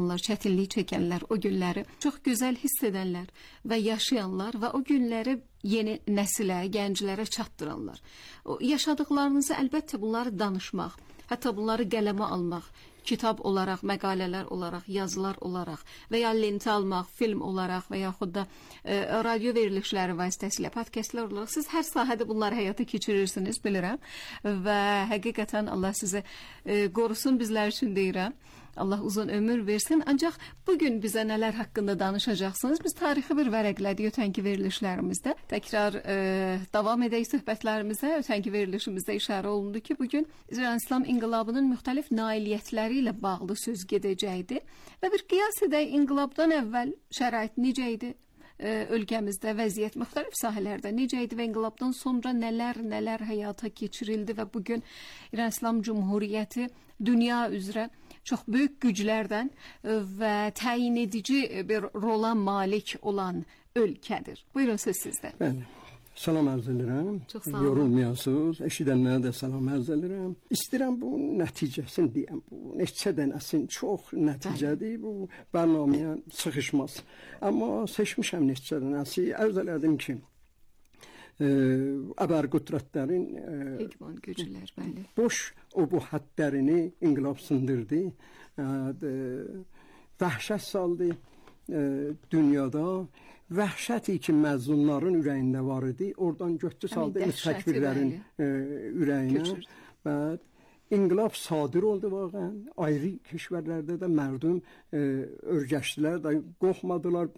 insanlar, çətinlik çəkənlər, o günləri çox gözəl hiss edənlər və yaşayanlar və o günləri yeni nəsilə, gənclərə çatdıranlar. O yaşadıklarınızı əlbəttə bunları danışmaq, hətta bunları qələmə almaq, kitab olaraq, məqalələr olaraq, yazılar olaraq və ya lentə almaq, film olaraq və yaxud da radio verilişləri vasitəsilə, podkastlar olaraq siz hər sahədə bunları həyata keçirirsiniz, bilirəm və həqiqətən Allah sizi qorusun, bizlər üçün deyirəm. Allah uzun ömür versin. Ancaq bugün bizə nələr haqqında danışacaqsınız? Biz tarixi bir vərəqlədik ötənki verilişlərimizdə. Təkrar davam edək söhbətlərimizə. Ötənki verilişimizdə işarə olundu ki, bugün İran-İslam inqilabının müxtəlif nailiyyətləri ilə bağlı söz gedəcəkdi və bir qiyas edək, inqilabdan əvvəl şərait necə idi? Ölkəmizdə vəziyyət müxtəlif sahələrdə necə idi və inqilabdan sonra nələr həyata keçirildi və bugün İran-İslam Cumhuriyyəti dünya üzrə çox böyük güclərdən və təyin edici bir rola malik olan ölkədir. Buyurun, söz sizdə. Bəli. Salam arz edirəm. Çox sağ olun. Yorulmayasınız. Eşidənlərə də salam arz edirəm. İstəyirəm bu nəticəsini deyəm. Bu neçə dənəsin çox nəticədir. Bu bərnaməyə sıxışmaz. Amma seçmişəm neçə dənəsi. Arz elədim ki, əbər-qüdrətlərin Hegmon güclər, bəli. Boş o bu həddlərini inqilab sındırdı. Vəhşət saldı dünyada. Vəhşəti ki, məzlumların ürəyində var idi. Oradan götdü saldı müstəkbirlərin ürəyinə. Və inqilab sadir oldu vaqən. Ayrı keşvərlərdə də mərdum örgəşdilər də qorxmadılar.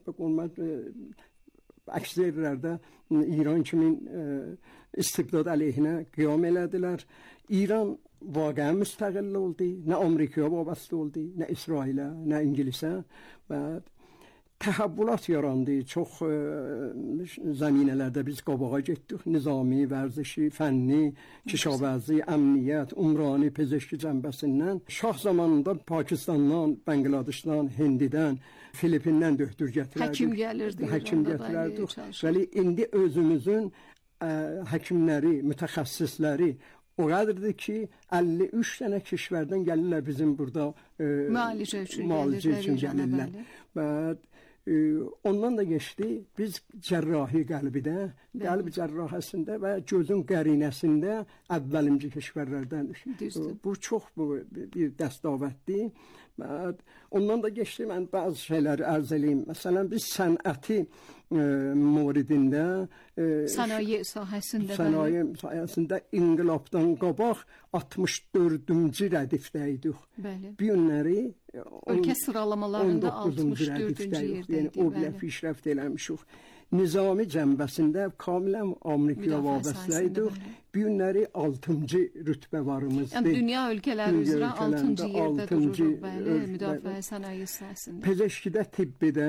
Əks yerlərdə İran kimi istibdad əleyhinə qiyam elədilər. İran vaqəən müstəqil oldu. Nə Amerikaya vabastə oldu, nə İsrailə, nə İngilisə və təhəbbülat yarandı. Çox zəminələrdə biz qabağa getdik. Nizami, vərzişi, fənni, kişavəzi, əmniyyət, umrani, pezeşki cəmbəsindən. Şah zamanında Pakistandan, Bəngladişdən, Hindidən, Filipindən döhtür gətirərdik. Həkim gətirərdik. Vəli indi özümüzün həkimləri, mütəxəssisləri o qədərdir ki, 53 dənə keşvərdən gəlirlər bizim burada müalicə üçün gəlirlər. Və ondan da geçti, biz cərrahi qəlbidə, qəlb cərrahəsində və gözün qərinəsində əvvəlimci keşvərlərdəndir. Bu çox bir dəstavətdir. Ondan da geçti, mən bazı şeyləri ərz eləyim. Məsələn, biz sənəti moridində, sənaye sahəsində inqilabdan qabaq 64-cü rədifdəydik. Bu günləri ölkə sıralamalarında 64-cü yerdəydik. Yəni, o bilə fişrəft eləmişik. Nizami cəmbəsində kamilən Amerikaya vabastəydik. Bu günləri 6-cı rütbə varımızdır. Yəni, dünya ölkələri üzrə 6-cı yerdə dururuq, bəli, müdafiə sənaye sahəsində. Pezeşkidə, tibbidə,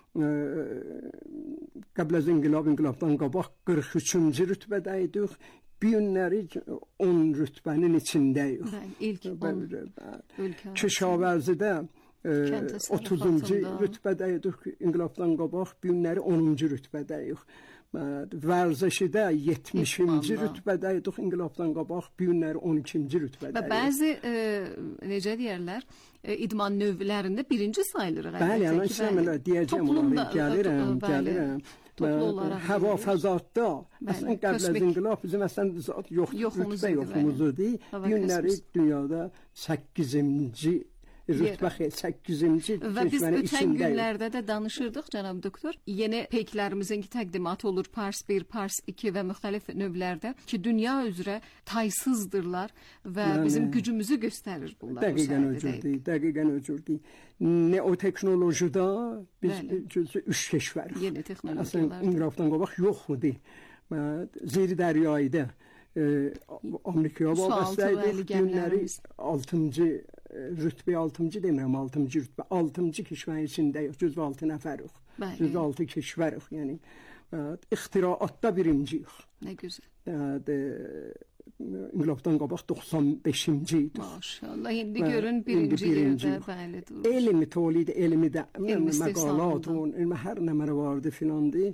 qəbl az inqilabdan qabaq 43-cü rütbədəydik. Bu günləri 10 rütbənin içindəyik. İlk 10 ölkə. Kişavərzidə 30-cu rütbədəydik inqilabdan qabaq, bu günləri 10-cu rütbədəyik. Vərzəşidə 70-ci rütbədəydik inqilabdan qabaq, bu günləri 12-ci rütbədəyik. Və bəzi, necə deyərlər, idman növlərində birinci sayılır. Bəli, yəni istəmirlər, deyəcəm onları, gəlirəm. Hava fəzatda, əslən qəbl az inqilab bizim əslən rütbə yoxumuzdur. Bu günləri dünyada 8-ci rütbə 8-ci və biz ötən günlərdə də danışırdıq, cənab doktor. Yeni peyklərimizin təqdimatı olur, Pars 1, Pars 2 və müxtəlif növlərdə ki, dünya üzrə taysızdırlar və bizim gücümüzü göstərir bunlar. Dəqiqən öcürdür. Neoteknolojida biz 3 keşvərik. Yeni texnologiyalar. Əslən inqilabdan qabaq yox idi. Zeyri dəryayda Amerikaya vabastəydik. Günləri 6-cı rütbə, 6-cı demirəm, 6-cı rütbə, 6-cı keşvərin içindəyik, cüzv 6 nəfərik, cüzv 6 keşvərik, yəni ixtiraatda birinciyik. Nə gözəl. İnqilabdan qabaq 95-ci idik. Maşallah, indi görün birinci yerdə, bəli, durur. Elmi tolid, elmi də, məqalat, hər nəmərə vardı filandı.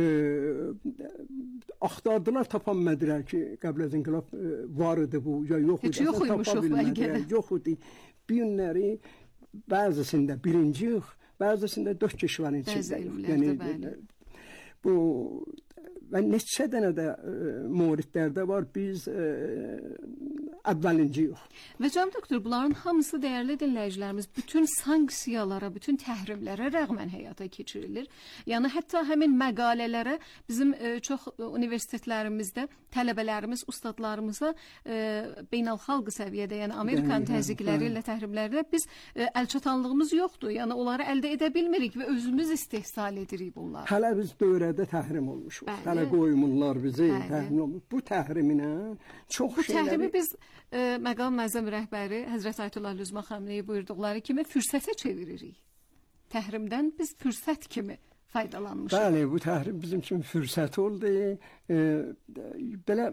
Axtardılar, tapanmədilər ki, qəbl az inqilab var idi bu, ya yox idi. Heç yox imişıq bəlkə də. Yox idi. Bu günləri bəzisində birinciyik, bəzisində 4 kişilərin içindəyik. Yəni bu və neçə dənə də mövridlərdə var biz əvvəlinciyik. Və cənab doktor, bunların hamısı dəyərli dinləyicilərimiz bütün sanksiyalara, bütün təhrimlərə rəğmən həyata keçirilir. Yəni hətta həmin məqalələrə bizim çox universitetlərimizdə tələbələrimiz, ustadlarımıza beynəlxalq səviyyədə, yəni Amerikan təzyiqləri ilə təhrimlərdə biz əlçatanlığımız yoxdur. Yəni onları əldə edə bilmirik və özümüz istehsal edirik bunları. Hələ biz dövrədə təhrim olmuşuq. Hələ qoymunlar bizi təhrim olmuş. Bu təhriminə çox şeyləri... Bu təhrimi biz məqam məzəm rəhbəri Həzrət Ayətullah Lüzma xanımın buyurduqları kimi fürsətə çeviririk. Təhrimdən biz fürsət kimi faydalanmışıq. Bəli, bu təhrim bizim üçün fürsət oldu. Belə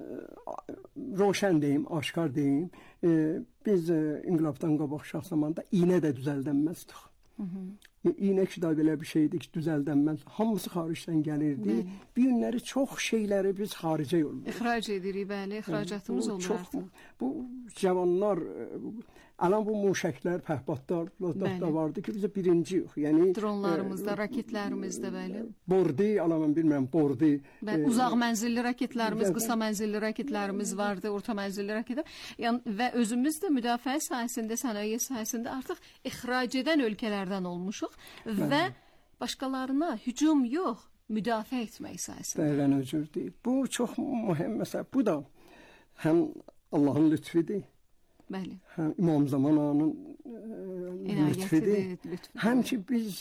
roşən deyim, aşkar deyim. Biz inqilabdan qabaq şah zamanında iynə də düzəldənməzdik. İynə ki da belə bir şeydir ki, düzəldənməz. Hamısı xaricdən gəlirdi. Bu günləri çox şeyləri biz xaricə yolluyuq. İxrac edirik, bəli, ixracatımız olur artıq. Bu cavanlar, alan bu muşəklər, pəhbatlar da vardı ki, bizə birinciyik. Yəni dronlarımızda, raketlərimizdə, bəli. Bordi, alamam bilmirəm, bordi. Uzaq mənzilli raketlərimiz, qısa mənzilli raketlərimiz vardı, orta mənzilli raketlər. Yəni və özümüz də müdafiə sahəsində, sənaye sahəsində artıq ixrac edən ölkələrdən olmuşuq. Və başqalarına hücum yox, müdafiə etmək sahəsində. Bəli, özür deyil. Bu çox mühüm məsələ. Bu da həm Allahın lütfüdür. Bəli. Həm İmam Zaman ağanın lütfüdür. Həm ki biz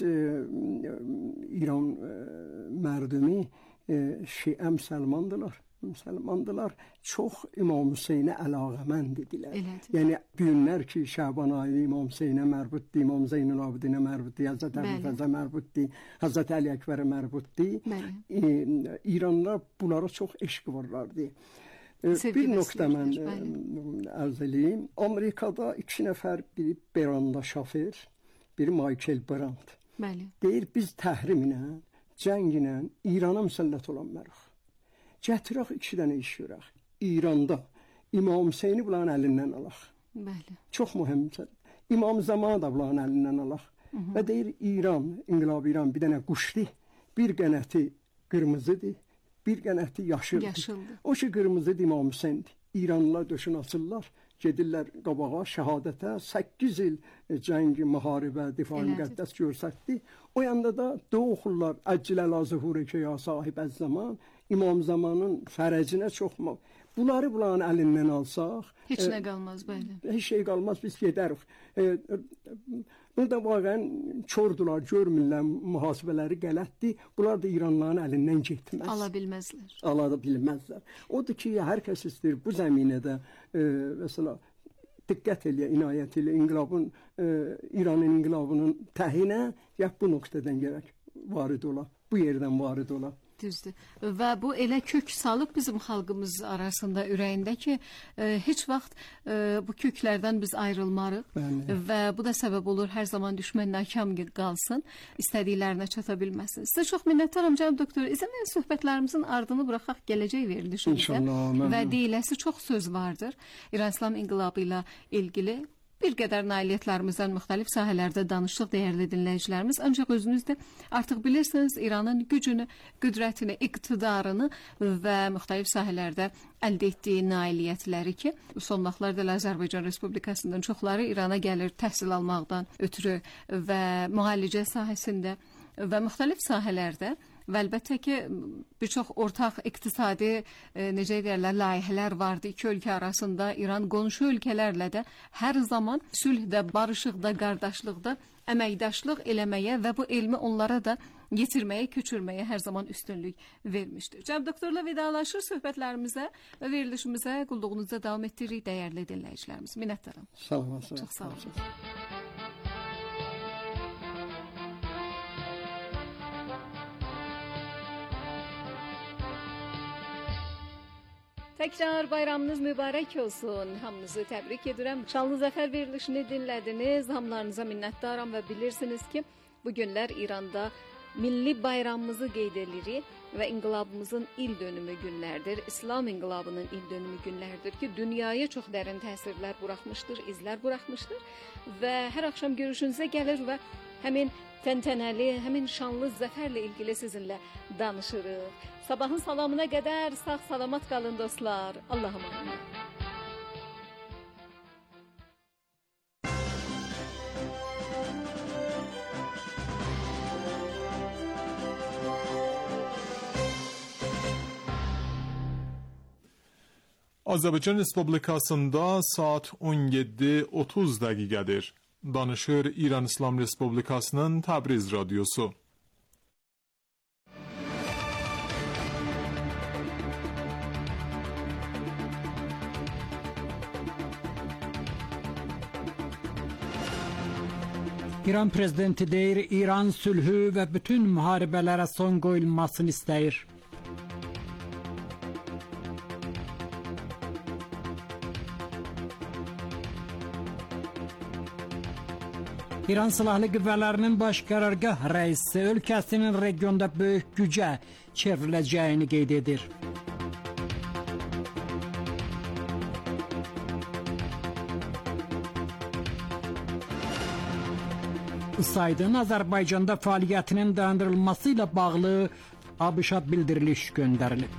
İran mərdumi Şiə müsəlmandılar, çox İmam Hüseynə əlaqəmənd idilər. Yəni günlər ki, Şaban ayı İmam Hüseynə mərbutdur, İmam Zeynəlabidinə mərbutdur, Həzrət Əli Fəzə mərbutdur, Həzrət Əli Əkbərə mərbutdur. İranlılar bunlara çox eşq varlardı. Bir nöqtə mən ərz edeyim. Amerikada 2 nəfər, biri Beranda şofer, biri Michael Brandt. Deyir, biz təhrimlə, cənglə İrana müsəllət olanlarıq. Gətirək 2 dənə iş görək. İranda İmam Hüseyni bunların əlindən alaq. Bəli. Çox mühümdür. İmam Zamanı da bunların əlindən alaq. Və deyir, İran, İnqilab İran bir dənə quşdur. Bir qənəti qırmızıdır, bir qənəti yaşıldır. O ki, qırmızıdır İmam Hüseyndir. İranlılar döşün açırlar, gedirlər qabağa, şəhadətə, 8 il cəngi, müharibə, difai müqəddəs görsətdi. O yanda da doğullar, əcciləl azıhuri ki, ya sahib əz-zaman, İmam Zamanın fərəcinə çox bunları bunların əlindən alsaq... Heç nə qalmaz, bəli. Heç şey qalmaz, biz gedərik. Burada vaqən çordular, görmürlər, mühasibələri qələtdir. Bunlar da İranlıların əlindən getməz. Ala bilməzlər. Ala da bilməzlər. Odur ki, hər kəs istəyir bu zəminədə, məsələ, diqqət eləyə, inayət elə, İranın inqilabının təhinə, ya bu nöqtədən gərək varid ola, bu yerdən varid ola. Düzdür. Və bu elə kök salıb bizim xalqımız arasında, ürəyində ki, heç vaxt bu köklərdən biz ayrılmarıq. Və bu da səbəb olur, hər zaman düşmən nakam qalsın, istədiklərinə çata bilməsin. Sizə çox minnətdaram, cənab doktor. İzin söhbətlərimizin ardını buraxaq gələcək verilişimizə. Və deyiləsi çox söz vardır. İran-İslam inqilabı ilə ilgili bir qədər nailiyyətlərimizdən müxtəlif sahələrdə danışdıq, dəyərli dinləyicilərimiz. Ancaq özünüz də artıq bilirsiniz İranın gücünü, qüdrətini, iqtidarını və müxtəlif sahələrdə əldə etdiyi nailiyyətləri ki, son vaxtlarda Azərbaycan Respublikasından çoxları İrana gəlir təhsil almaqdan ötürü və müalicə sahəsində və müxtəlif sahələrdə. Və əlbəttə ki, bir çox ortaq iqtisadi, necə deyərlər, layihələr vardı iki ölkə arasında. İran qonşu ölkələrlə də hər zaman sülhdə, barışıqda, qardaşlıqda əməkdaşlıq eləməyə və bu elmi onlara da yetirməyə, köçürməyə hər zaman üstünlük vermişdir. Cənab doktorla vidalaşır söhbətlərimizə və verilişimizə qulluğunuzda davam etdiririk dəyərli dinləyicilərimiz. Minnətdaram. Sağ olun. Çox sağ olun. Təkrar bayramınız mübarək olsun. Hamınızı təbrik edirəm. Şanlı Zəfər verilişini dinlədiniz. Hamılarınıza minnətdaram və bilirsiniz ki, bu günlər İranda milli bayramımızı qeyd edirik. və inqilabımızın il dönümü günlərdir, İslam inqilabının il dönümü günlərdir ki, dünyaya çox dərin təsirlər buraxmışdır, izlər buraxmışdır və hər axşam görüşünüzə gəlir və həmin təntənəli, həmin şanlı zəfərlə ilgili sizinlə danışırıq. Sabahın salamına qədər sağ-salamat qalın dostlar. Allah'a emanet. Azərbaycan Respublikasında saat 17:30 dəqiqədir. Danışır İran İslam Respublikasının Təbriz radiosu. İran prezidenti deyir, İran sülhü və bütün müharibələrə son qoyulmasını istəyir. İran Silahlı Qüvvələrinin baş qərargah rəisi ölkəsinin regionda böyük gücə çevriləcəyini qeyd edir. İsrailin Azərbaycanda fəaliyyətinin dayandırılması ilə bağlı ABŞ-a bildiriliş göndərilib.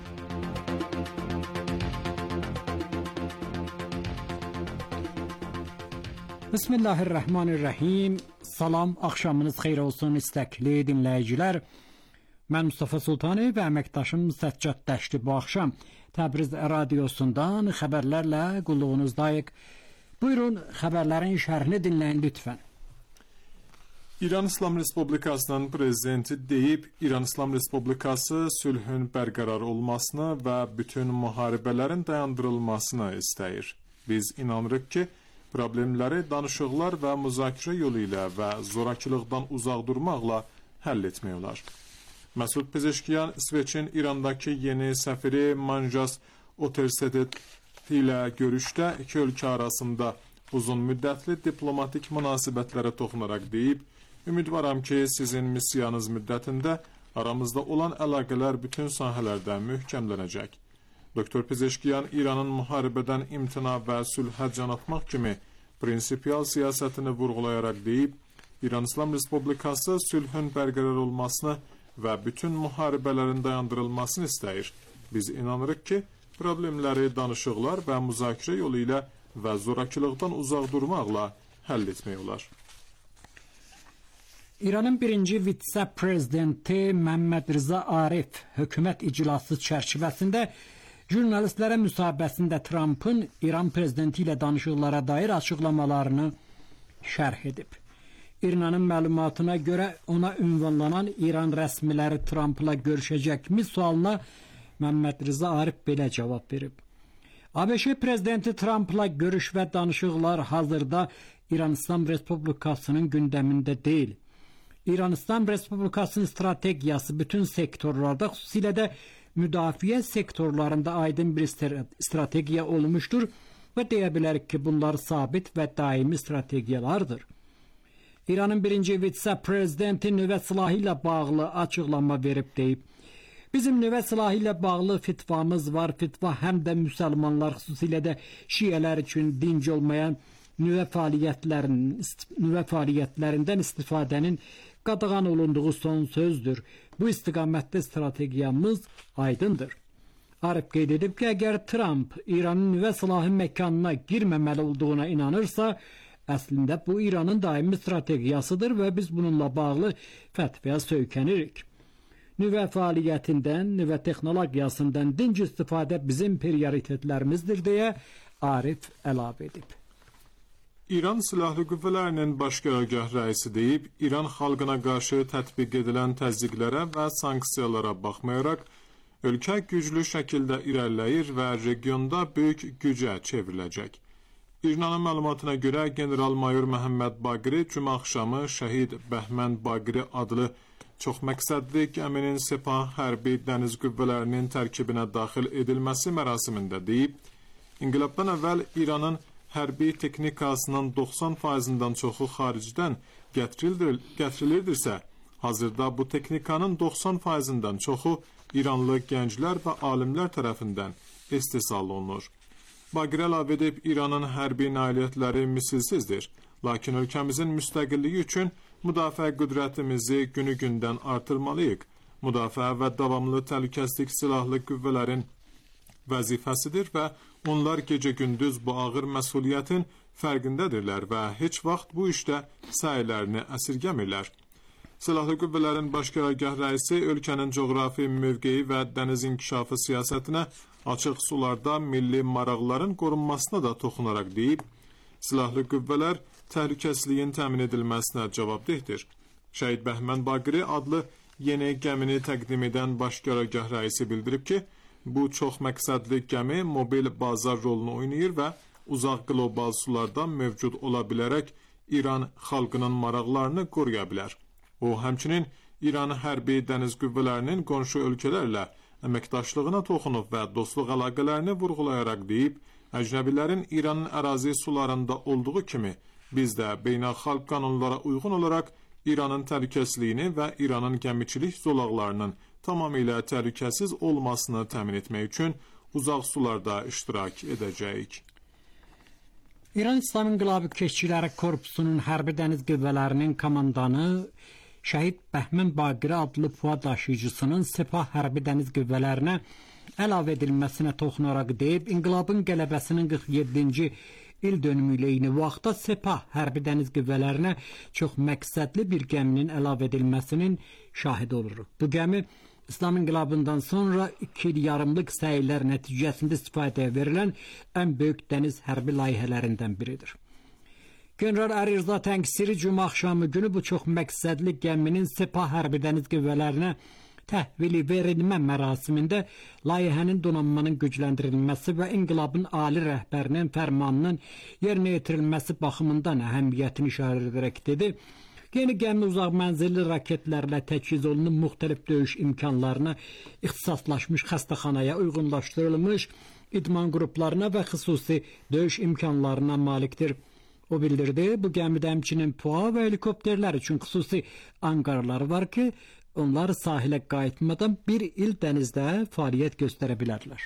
Bismillahirrahmanirrahim. Salam, axşamınız xeyir olsun istəkli dinləyicilər. Mən Mustafa Sultani və əməkdaşım Səccad Dəşti bu axşam Təbriz radiosundan xəbərlərlə qulluğunuzdayıq. Buyurun, xəbərlərin şərhini dinləyin lütfən. İran İslam Respublikasının prezidenti deyib, İran İslam Respublikası sülhün bərqərar olmasını və bütün müharibələrin dayandırılmasını istəyir. Biz inanırıq ki, problemləri danışıqlar və müzakirə yolu ilə və zorakılıqdan uzaq durmaqla həll etmək olar. Məsud Pezeşkiyan, İsveçin İrandakı yeni səfiri Manjas Otersedet ilə görüşdə iki ölkə arasında uzun müddətli diplomatik münasibətlərə toxunaraq deyib, ümidvaram ki, sizin missiyanız müddətində aramızda olan əlaqələr bütün sahələrdə möhkəmlənəcək. Dr. Pezeşkiyan İranın müharibədən imtina və sülhə can atmaq kimi prinsipial siyasətini vurğulayaraq deyib, İran İslam Respublikası sülhün bərqərar olmasını və bütün müharibələrin dayandırılmasını istəyir. Biz inanırıq ki, problemləri danışıqlar və müzakirə yolu ilə və zorakılıqdan uzaq durmaqla həll etmək olar. İranın birinci vitse-prezidenti Məhəmməd Rza Arif hökumət iclası çərçivəsində jurnalistlərə müsahibəsində Trump'ın İran prezidenti ilə danışıqlara dair açıqlamalarını şərh edib. İranın məlumatına görə ona ünvanlanan İran rəsmiləri Trump'la görüşəcəkmi sualına Məhəmməd Rza Arif belə cavab verib. ABŞ prezidenti Trump'la görüş və danışıqlar hazırda İran İslam Respublikasının gündəmində deyil. İran İslam Respublikasının strategiyası bütün sektorlarda, xüsusilə də müdafiə sektorlarında aydın bir strategiya olmuşdur və deyə bilərik ki, bunlar sabit və daimi strategiyalardır. İranın birinci vitse-prezidenti nüvə silahı ilə bağlı açıqlama verib deyib. Bizim nüvə silahı ilə bağlı fitvamız var. Fitva həm də müsəlmanlar, xüsusilə də şiələr üçün dinc olmayan nüvə fəaliyyətlərindən istifadənin qadağan olunduğu son sözdür. Bu istiqamətdə strategiyamız aydındır. Arif qeyd edib ki, əgər Trump İranın nüvə silahı məkanına girməməli olduğuna inanırsa, əslində bu İranın daimi strategiyasıdır və biz bununla bağlı fətvəyə söykənirik. Nüvə fəaliyyətindən, nüvə texnologiyasından dinc istifadə bizim prioritetlərimizdir deyə Arif əlavə edib. İran Silahlı Qüvvələrinin baş qərargah rəisi deyib, İran xalqına qarşı tətbiq edilən təzyiqlərə və sanksiyalara baxmayaraq, ölkə güclü şəkildə irəliləyir və regionda böyük gücə çevriləcək. İranın məlumatına görə general-mayor Məhəmməd Baqiri cümə axşamı şəhid Bəhmən Baqiri adlı çoxməqsədli gəminin Sepah hərbi dəniz qüvvələrinin tərkibinə daxil edilməsi mərasimində deyib, İnqilabdan əvvəl İranın hərbi texnikasının 90%-dən çoxu xaricdən gətirilirdirsə, hazırda bu texnikanın 90%-dən çoxu İranlı gənclər və alimlər tərəfindən istehsal olunur. Baqir əlavə edib, İranın hərbi nailiyyətləri misilsizdir, lakin ölkəmizin müstəqilliyi üçün müdafiə qüdrətimizi günü-gündən artırmalıyıq. Müdafiə və davamlı təhlükəsizlik silahlı qüvvələrin vəzifəsidir və onlar gecə-gündüz bu ağır məsuliyyətin fərqindədirlər və heç vaxt bu işdə səylərini əsirgəmirlər. Silahlı qüvvələrin baş qərargah rəisi ölkənin coğrafi mövqeyi və dəniz inkişafı siyasətinə açıq sularda milli maraqların qorunmasına da toxunaraq deyib, silahlı qüvvələr təhlükəsizliyin təmin edilməsinə cavabdehdir. Şəhid Bəhmən Baqiri adlı yeni gəmini təqdim edən baş qərargah rəisi bildirib ki, bu çox məqsədli gəmi mobil bazar rolunu oynayır və uzaq qlobal sularda mövcud ola bilərək İran xalqının maraqlarını qoruya bilər. O, həmçinin İran hərbi dəniz qüvvələrinin qonşu ölkələrlə əməkdaşlığına toxunub və dostluq əlaqələrini vurğulayaraq deyib, əcnəbilərin İranın ərazi sularında olduğu kimi, biz də beynəlxalq qanunlara uyğun olaraq İranın təhlükəsizliyini və İranın gəmiçilik zolaqlarının tamamilə təhlükəsiz olmasını təmin etmək üçün uzaq sularda iştirak edəcəyik. İran İslam İnqilabı Keşikçiləri Korpusunun hərbi dəniz qüvvələrinin komandanı Şəhid Bəhmən Baqiri adlı PUA daşıyıcısının Sepah hərbi dəniz qüvvələrinə əlavə edilməsinə toxunaraq deyib, İnqilabın qələbəsinin 47-ci il dönümü ilə eyni vaxtda Sepah hərbi dəniz qüvvələrinə çox məqsədli bir gəminin əlavə edilməsinin şahidi oluruq. Bu gəmi İslam İnqilabından sonra 2 il yarımlıq səylər nəticəsində istifadəyə verilən ən böyük dəniz hərbi layihələrindən biridir. General Əli Rza Təngşiri cümə axşamı günü bu çox məqsədli gəminin Sepah hərbi dəniz qüvvələrinə təhvili verilmə mərasimində layihənin donanmanın gücləndirilməsi və İnqilabın ali rəhbərinin fərmanının yerinə yetirilməsi baxımından əhəmiyyətini işarə edərək dedi. Yeni gəmi uzaq mənzilli raketlərlə təchiz olunub, müxtəlif döyüş imkanlarına ixtisaslaşmış xəstəxanaya uyğunlaşdırılmış idman qruplarına və xüsusi döyüş imkanlarına malikdir. O bildirdi, bu gəmidə həmçinin PUA və helikopterlər üçün xüsusi anqarlar var ki, onlar sahilə qayıtmadan 1 il dənizdə fəaliyyət göstərə bilərlər.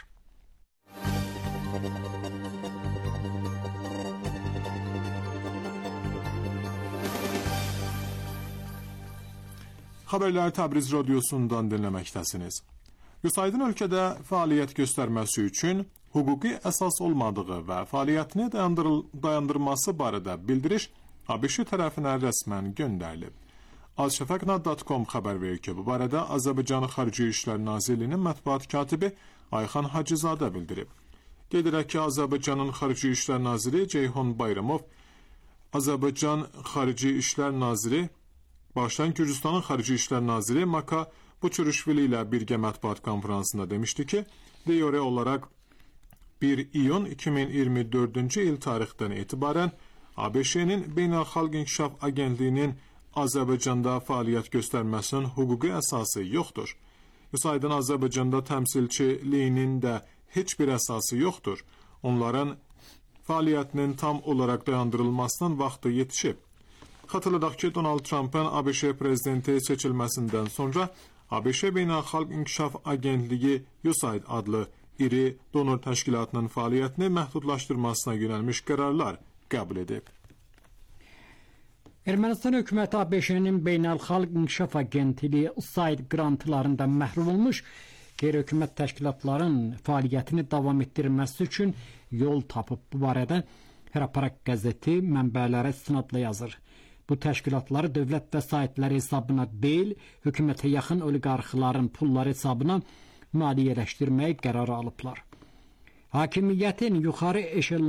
Xəbərlər Təbriz radiosundan dinləməkdəsiniz. USAID-in ölkədə fəaliyyət göstərməsi üçün hüquqi əsas olmadığı və fəaliyyətini dayandırması barədə bildiriş ABŞ tərəfindən rəsmən göndərilib. Alşəfəqna.com xəbər verir ki, bu barədə Azərbaycan Xarici İşlər Nazirliyinin mətbuat katibi Ayxan Hacızadə bildirib. Qeyd edək ki, Azərbaycanın Xarici İşlər Naziri Ceyhun Bayramov, Azərbaycan Xarici İşlər Naziri Gürcüstanın Xarici İşlər Naziri Maka Buçuruşvili ilə birgə mətbuat konferansında demişdi ki, deyore olaraq 1 iyun 2024-cü il tarixdən etibarən ABŞ-nin Beynəlxalq İnkişaf Agentliyinin Azərbaycanda fəaliyyət göstərməsinin hüquqi əsası yoxdur. USAID-in Azərbaycanda təmsilçiliyinin də heç bir əsası yoxdur. Onların fəaliyyətinin tam olaraq dayandırılmasının vaxtı yetişib. Xatırladaq ki, Donald Trump'ın ABŞ prezidenti seçilməsindən sonra ABŞ Beynəlxalq İnkişaf Agentliyi USAID adlı iri donor təşkilatının fəaliyyətini məhdudlaşdırmasına yönəlmiş qərarlar qəbul edib. Ermənistan hökuməti ABŞ-nin Beynəlxalq İnkişaf Agentliyi USAID qrantlarından məhrum olmuş qeyri-hökumət təşkilatların fəaliyyətini davam etdirməsi üçün yol tapıb. Bu barədə Heraparak qəzeti mənbələrə istinadla yazır. Bu təşkilatları dövlət vəsaitləri hesabına deyil, hökumətə yaxın oliqarxların pulları hesabına maliyyələşdirməyə qərar alıblar. Hakimiyyətin yuxarı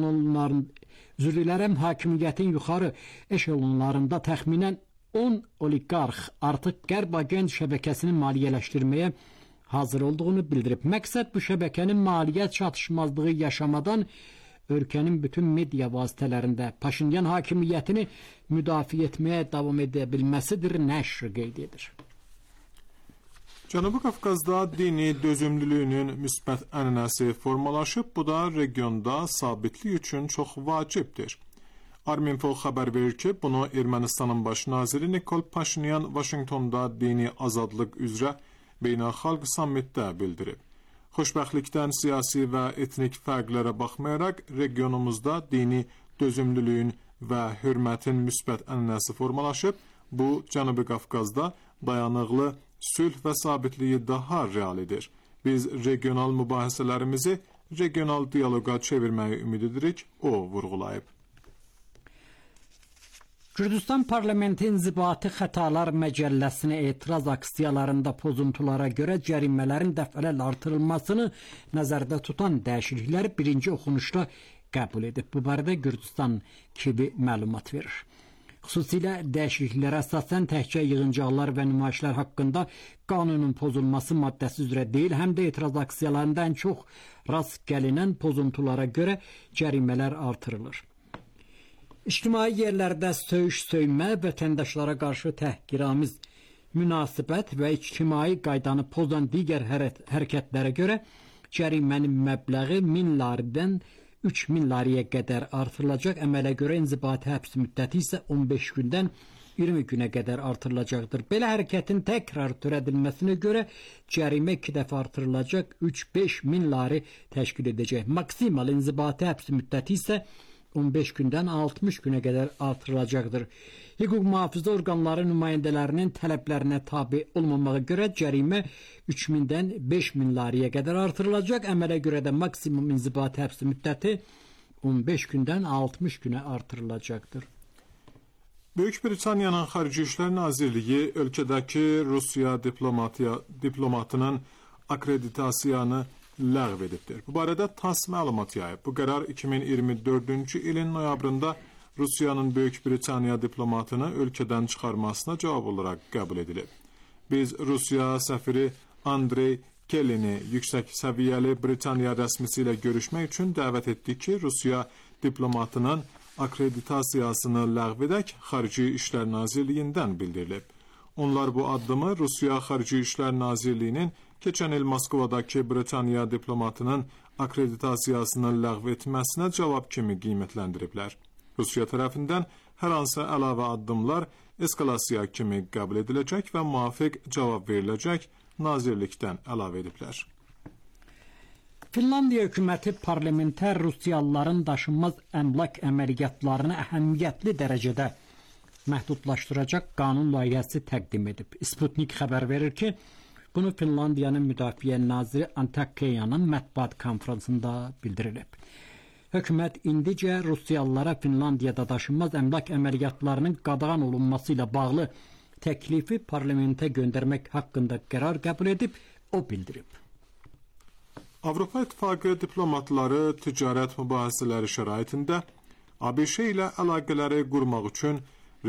eşelonlarında təxminən 10 oliqarx artıq Qərb agent şəbəkəsini maliyyələşdirməyə hazır olduğunu bildirib. Məqsəd bu şəbəkənin maliyyət çatışmazlığı yaşamadan ölkənin bütün media vasitələrində Paşinyan hakimiyyətini müdafiə etməyə davam edə bilməsidir, nəşr qeyd edir. Cənubi Qafqazda dini dözümlülüyünün müsbət ənənəsi formalaşıb, bu da regionda sabitlik üçün çox vacibdir. Arminfo xəbər verir ki, bunu Ermənistanın baş naziri Nikol Paşinyan Vaşinqtonda dini azadlıq üzrə beynəlxalq sammitdə bildirib. Xoşbəxtlikdən siyasi və etnik fərqlərə baxmayaraq regionumuzda dini dözümlülüyün və hörmətin müsbət ənənəsi formalaşıb, bu Cənubi Qafqazda dayanıqlı sülh və sabitliyi daha real edir. Biz regional mübahisələrimizi regional diyaloqa çevirməyi ümid edirik, o vurğulayıb. Gürcüstan Parlamenti İnzibati Xətalar Məcəlləsinə etiraz aksiyalarında pozuntulara görə cərimələrin dəfələrlə artırılmasını nəzərdə tutan dəyişiklikləri birinci oxunuşda qəbul edib. Bu barədə Gürcüstan TV məlumat verir. Xüsusilə dəyişikliklərə əsasən təkcə yığıncaqlar və nümayişlər haqqında qanunun pozulması maddəsi üzrə deyil, həm də etiraz aksiyalarında ən çox rast gəlinən pozuntulara görə cərimələr artırılır. İctimai yerlərdə söyüş-söymə, vətəndaşlara qarşı təhqiramiz münasibət və ictimai qaydanı pozan digər hərəkətlərə görə cərimənin məbləği 1000 laridən 3000 lariyə qədər artırılacaq. Əmələ görə inzibati həbs müddəti isə 15 gündən 20 günə qədər artırılacaqdır. Belə hərəkətin təkrar törədilməsinə görə cərimə 2 dəfə artırılacaq, 3-5 min lari təşkil edəcək. Maksimal inzibati həbs müddəti isə 15 gündən 60 günə qədər artırılacaqdır. Hüquq mühafizə orqanları nümayəndələrinin tələblərinə tabe olmamağa görə cərimə 3000-dən 5000 lariyə qədər artırılacaq. Əmələ görə də maksimum inzibati həbs müddəti 15 gündən 60 günə artırılacaqdır. Böyük Britaniyanın Xarici İşlər Nazirliyi ölkədəki Rusiya diplomatının akreditasiyanı ləğv edibdir. Bu barədə TASS məlumat yayıb. Bu qərar 2024-cü ilin noyabrında Rusiyanın Böyük Britaniya diplomatını ölkədən çıxarmasına cavab olaraq qəbul edilib. Biz Rusiya səfiri Andrey Kellini yüksək səviyyəli Britaniya rəsmisi ilə görüşmək üçün dəvət etdik ki, Rusiya diplomatının akreditasiyasını ləğv edək, Xarici İşlər Nazirliyindən bildirilib. Onlar bu addımı Rusiya Xarici İşlər Nazirliyinin keçən il Moskvadakı Britaniya diplomatının akreditasiyasını ləğv etməsinə cavab kimi qiymətləndiriblər. Rusiya tərəfindən hər hansı əlavə addımlar eskalasiya kimi qəbul ediləcək və müvafiq cavab veriləcək, nazirlikdən əlavə ediblər. Finlandiya hökuməti parlamentər Rusiyalıların daşınmaz əmlak əməliyyatlarını əhəmiyyətli dərəcədə məhdudlaşdıracaq qanun layihəsi təqdim edib. Sputnik xəbər verir ki, bunu Finlandiyanın Müdafiə naziri Antakya'nın mətbuat konfransında bildirilib. Hökumət indicə Rusiyalılara Finlandiyada daşınmaz əmlak əməliyyatlarının qadağan olunması ilə bağlı təklifi parlamentə göndərmək haqqında qərar qəbul edib, o bildirib. Avropa İttifaqı diplomatları ticarət mübahisələri şəraitində ABŞ ilə əlaqələri qurmaq üçün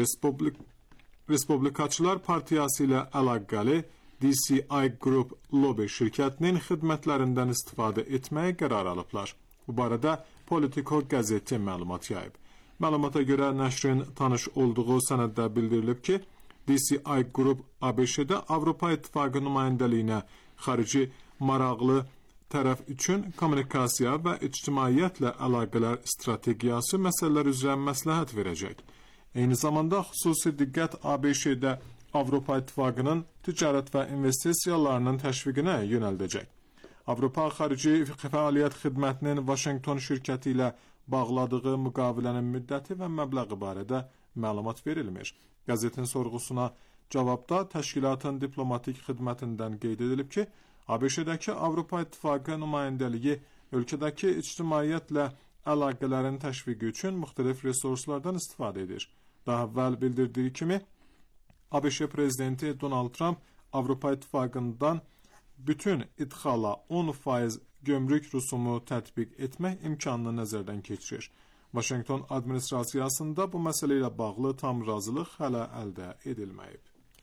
Respublikaçılar Partiyası ilə əlaqəli DCI Group Lobby şirkətinin xidmətlərindən istifadə etməyə qərar alıblar. Bu barədə Politico qəzeti məlumat yayıb. Məlumata görə nəşrin tanış olduğu sənəddə bildirilib ki, DCI Group ABŞ-də Avropa İttifaqı nümayəndəliyinə xarici maraqlı tərəf üçün kommunikasiya və ictimaiyyətlə əlaqələr strategiyası məsələlər üzrə məsləhət verəcək. Eyni zamanda xüsusi diqqət ABŞ-də Avropa İttifaqının ticarət və investisiyalarının təşviqinə yönəldəcək. Avropa Xarici Fəaliyyət Xidmətinin Vaşinqton şirkəti ilə bağladığı müqavilənin müddəti və məbləği barədə məlumat verilmir. Qəzetin sorğusuna cavabda təşkilatın diplomatik xidmətindən qeyd edilib ki, ABŞ-dəki Avropa İttifaqı nümayəndəliyi ölkədəki ictimaiyyətlə əlaqələrin təşviqi üçün müxtəlif resurslardan istifadə edir. Daha əvvəl bildirdiyi kimi, ABŞ prezidenti Donald Trump Avropa İttifaqından bütün idxala 10% gömrük rüsumu tətbiq etmək imkanını nəzərdən keçirir. Vaşinqton administrasiyasında bu məsələ ilə bağlı tam razılıq hələ əldə edilməyib.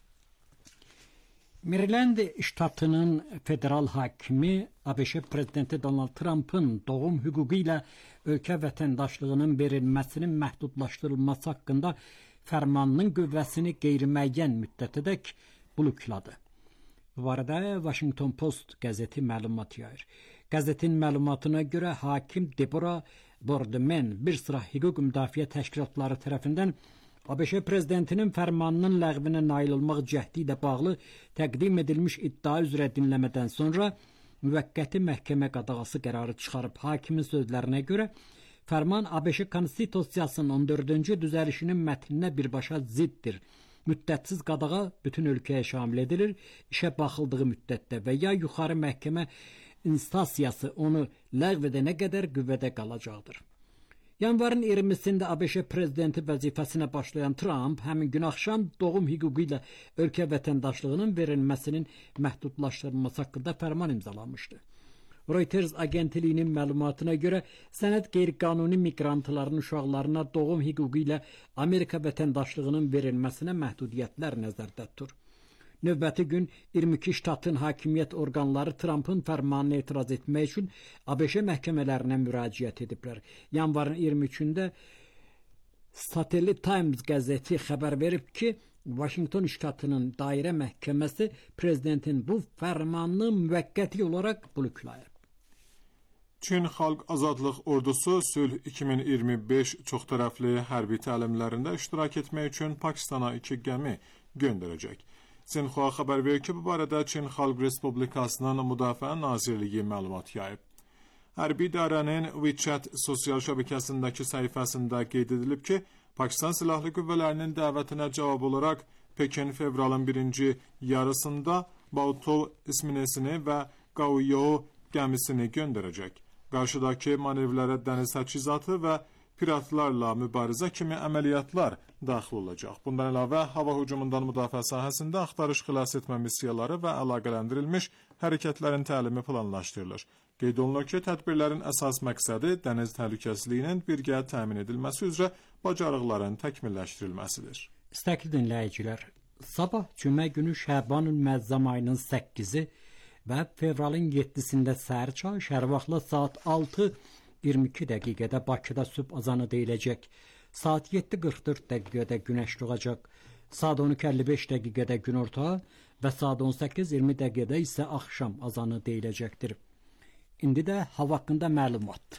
Maryland ştatının federal hakimi ABŞ prezidenti Donald Trump'ın doğum hüququ ilə ölkə vətəndaşlığının verilməsinin məhdudlaşdırılması haqqında fərmanının qüvvəsini qeyri-müəyyən müddətədək blokladı. Bu barədə Washington Post qəzeti məlumat yayır. Qəzetin məlumatına görə hakim Deborah Boardman bir sıra hüquq müdafiə təşkilatları tərəfindən ABŞ prezidentinin fərmanının ləğvinə nail olmaq cəhdi ilə bağlı təqdim edilmiş iddia üzrə dinləmədən sonra müvəqqəti məhkəmə qadağası qərarı çıxarıb hakimin sözlərinə görə fərman ABŞ Konstitusiyasının 14-cü düzəlişinin mətninə birbaşa ziddir. Müddətsiz qadağa bütün ölkəyə şamil edilir, işə baxıldığı müddətdə və ya yuxarı məhkəmə instansiyası onu ləğv edənə qədər qüvvədə qalacaqdır. Yanvarın 20-sində ABŞ prezidenti vəzifəsinə başlayan Trump həmin gün axşam doğum hüququ ilə ölkə vətəndaşlığının verilməsinin məhdudlaşdırılması haqqında fərman imzalamışdı. Reuters agentliyinin məlumatına görə sənəd qeyri-qanuni miqrantların uşaqlarına doğum hüququ ilə Amerika vətəndaşlığının verilməsinə məhdudiyyətlər nəzərdə tutur. Növbəti gün 22 ştatın hakimiyyət orqanları Trumpın fərmanına etiraz etmək üçün ABŞ məhkəmələrinə müraciət ediblər. Yanvarın 23-də Satellite Times qəzeti xəbər verib ki, Washington ştatının dairə məhkəməsi prezidentin bu fərmanını müvəqqəti olaraq bloklayıb. Çin Xalq Azadlıq Ordusu Sülh 2025 çoxtərəfli hərbi təlimlərində iştirak etmək üçün Pakistana 2 gəmi göndərəcək. Sinxua xəbər verir ki, bu barədə Çin Xalq Respublikasının Müdafiə Nazirliyi məlumat yayıb. Hərbi idarənin WeChat sosial şəbəkəsindəki səhifəsində qeyd edilib ki, Pakistan Silahlı Qüvvələrinin dəvətinə cavab olaraq Pekin fevralın 1-ci yarısında Bautov isminesini və Gaoyou gəmisini göndərəcək. Qarşıdakı manevrlərə dəniz təchizatı və piratlarla mübarizə kimi əməliyyatlar daxil olacaq. Bundan əlavə, hava hücumundan müdafiə sahəsində axtarış xilas etmə missiyaları və əlaqələndirilmiş hərəkətlərin təlimi planlaşdırılır. Qeyd olunur ki, tədbirlərin əsas məqsədi dəniz təhlükəsizliyinin birgə təmin edilməsi üzrə bacarıqların təkmilləşdirilməsidir. İstəkli dinləyicilər, sabah cümə günü Şəbanül Məzzəm ayının 8-i və fevralın 7-sində səhər çağı şəhər vaxtla saat 6:22 dəqiqədə Bakıda sübh azanı deyiləcək. Saat 7:44 dəqiqədə günəş doğacaq. Saat 12:55 dəqiqədə günorta və saat 18:20 dəqiqədə isə axşam azanı deyiləcəkdir. İndi də hava haqqında məlumat.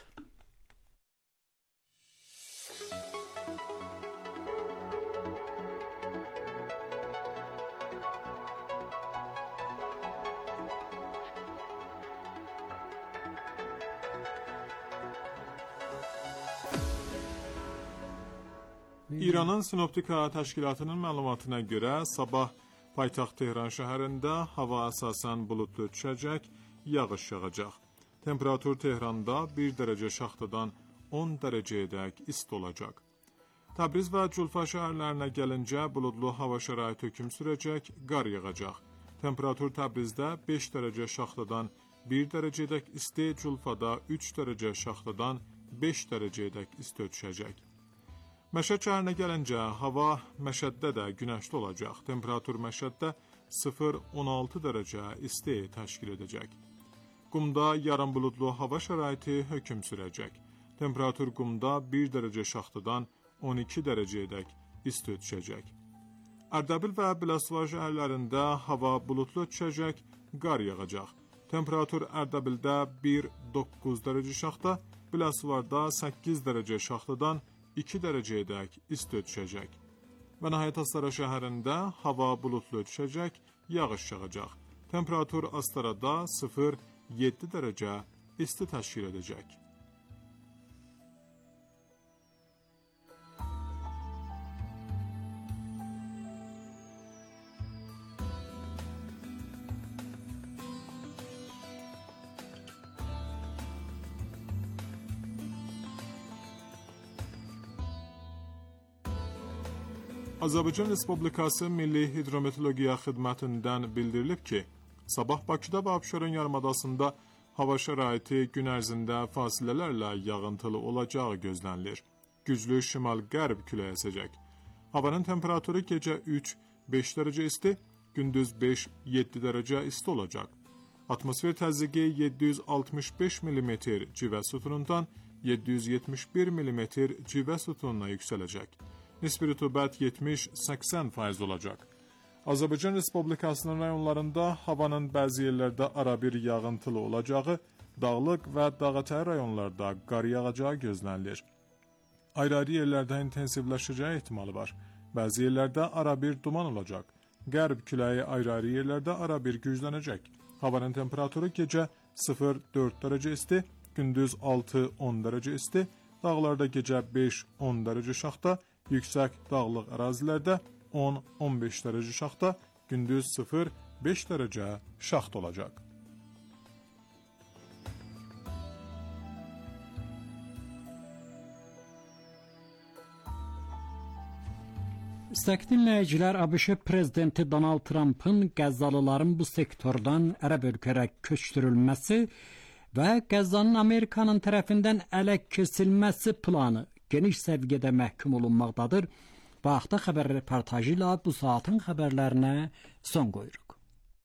İranın Sinoptik Hava Təşkilatının məlumatına görə sabah paytaxt Tehran şəhərində hava əsasən buludlu düşəcək, yağış yağacaq. Temperatur Tehranda 1 dərəcə şaxtadan 10 dərəcəyədək isti olacaq. Təbriz və Culfa şəhərlərinə gəlincə buludlu hava şəraiti hökm sürəcək, qar yağacaq. Temperatur Təbrizdə 5 dərəcə şaxtadan 1 dərəcəyədək isti, Culfada 3 dərəcə şaxtadan 5 dərəcəyədək isti düşəcək. Məşəd şəhərinə gəlincə, hava Məşəddə də günəşli olacaq. Temperatur Məşəddə 0-16 dərəcə isti təşkil edəcək. Qumda yarım buludlu hava şəraiti hökm sürəcək. Temperatur Qumda 1 dərəcə şaxtadan 12 dərəcəyədək isti düşəcək. Ərdəbil və Biləsuvar şəhərlərində hava buludlu düşəcək, qar yağacaq. Temperatur Ərdəbildə 1-9 dərəcə şaxta, Biləsuvarda 8 dərəcə şaxtadan 2 dərəcəyədək isti düşəcək. Və nəhayət Astara şəhərində hava buludlu düşəcək, yağış yağacaq. Temperatur Astarada 0-7 dərəcə isti təşkil edəcək. Azərbaycan Respublikası Milli Hidrometeorologiya Xidmətindən bildirilib ki, sabah Bakıda və Abşeron yarımadasında hava şəraiti gün ərzində fasilələrlə yağıntılı olacağı gözlənilir. Güclü şimal-qərb küləyi əsəcək. Havanın temperaturu gecə 3-5 dərəcə isti, gündüz 5-7 dərəcə isti olacaq. Atmosfer təzyiqi 765 mm civə sütunundan 771 mm civə sütununa yüksələcək. Nisbi rütubət 70-80% olacaq. Azərbaycan Respublikasının rayonlarında havanın bəzi yerlərdə arabir yağıntılı olacağı, dağlıq və dağətəyi rayonlarda qar yağacağı gözlənilir. Ayrı-ayrı yerlərdə intensivləşəcəyi ehtimalı var. Bəzi yerlərdə arabir duman olacaq. Qərb küləyi ayrı-ayrı yerlərdə arabir güclənəcək. Havanın temperaturu gecə 0-4 dərəcə isti, gündüz 6-10 dərəcə isti, dağlarda gecə 5-10 dərəcə şaxta, yüksək dağlıq ərazilərdə 10-15 dərəcə şaxta, gündüz 0-5 dərəcə şaxta olacaq. İstəkli dinləyicilər, ABŞ prezidenti Donald Trump'ın Qəzzalıların bu sektordan ərəb ölkələrə köçürülməsi və Qəzzanın Amerikanın tərəfindən ələ keçirilməsi planı geniş səviyyədə məhkum olunmaqdadır. Bu haqda xəbər reportajı ilə bu saatın xəbərlərinə son qoyuruq.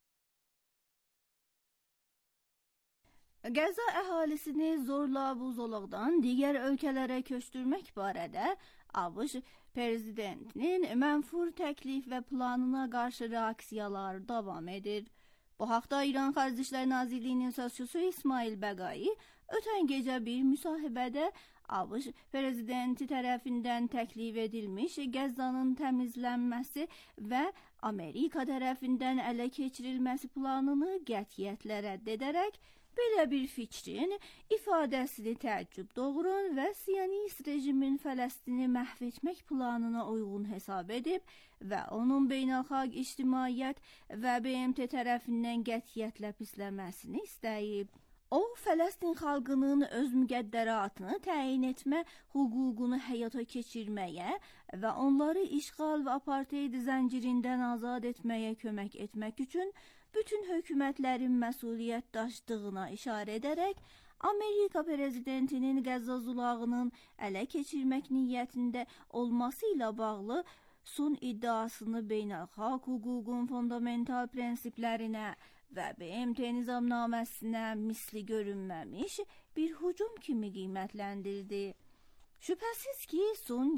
Qəzza əhalisini zorla bu zolaqdan digər ölkələrə köçürmək barədə ABŞ prezidentinin mənfur təklif və planına qarşı reaksiyalar davam edir. Bu haqda İran Xarici İşlər Nazirliyinin sözçüsü İsmail Bəqai ötən gecə bir müsahibədə ABŞ prezidenti tərəfindən təklif edilmiş Qəzzanın təmizlənməsi və Amerika tərəfindən ələ keçirilməsi planını qətiyyətlə rədd edərək belə bir fikrin ifadəsini təəccüb doğuran və Siyonist rejimin Fələstini məhv etmək planına uyğun hesab edib və onun beynəlxalq ictimaiyyət və BMT tərəfindən qətiyyətlə pisləməsini istəyib. O, Fələstin xalqının öz müqəddəratını təyin etmə hüququnu həyata keçirməyə və onları işğal və apartheid zəncirindən azad etməyə kömək etmək üçün bütün hökumətlərin məsuliyyət daşıdığına işarə edərək, Amerika prezidentinin Qəzza zolağının ələ keçirmək niyyətində olması ilə bağlı son iddiasını beynəlxalq hüququn fundamental prinsiplərinə və BMT nizamnaməsinə misli görünməmiş bir hücum kimi qiymətləndirdi. Şübhəsiz ki, son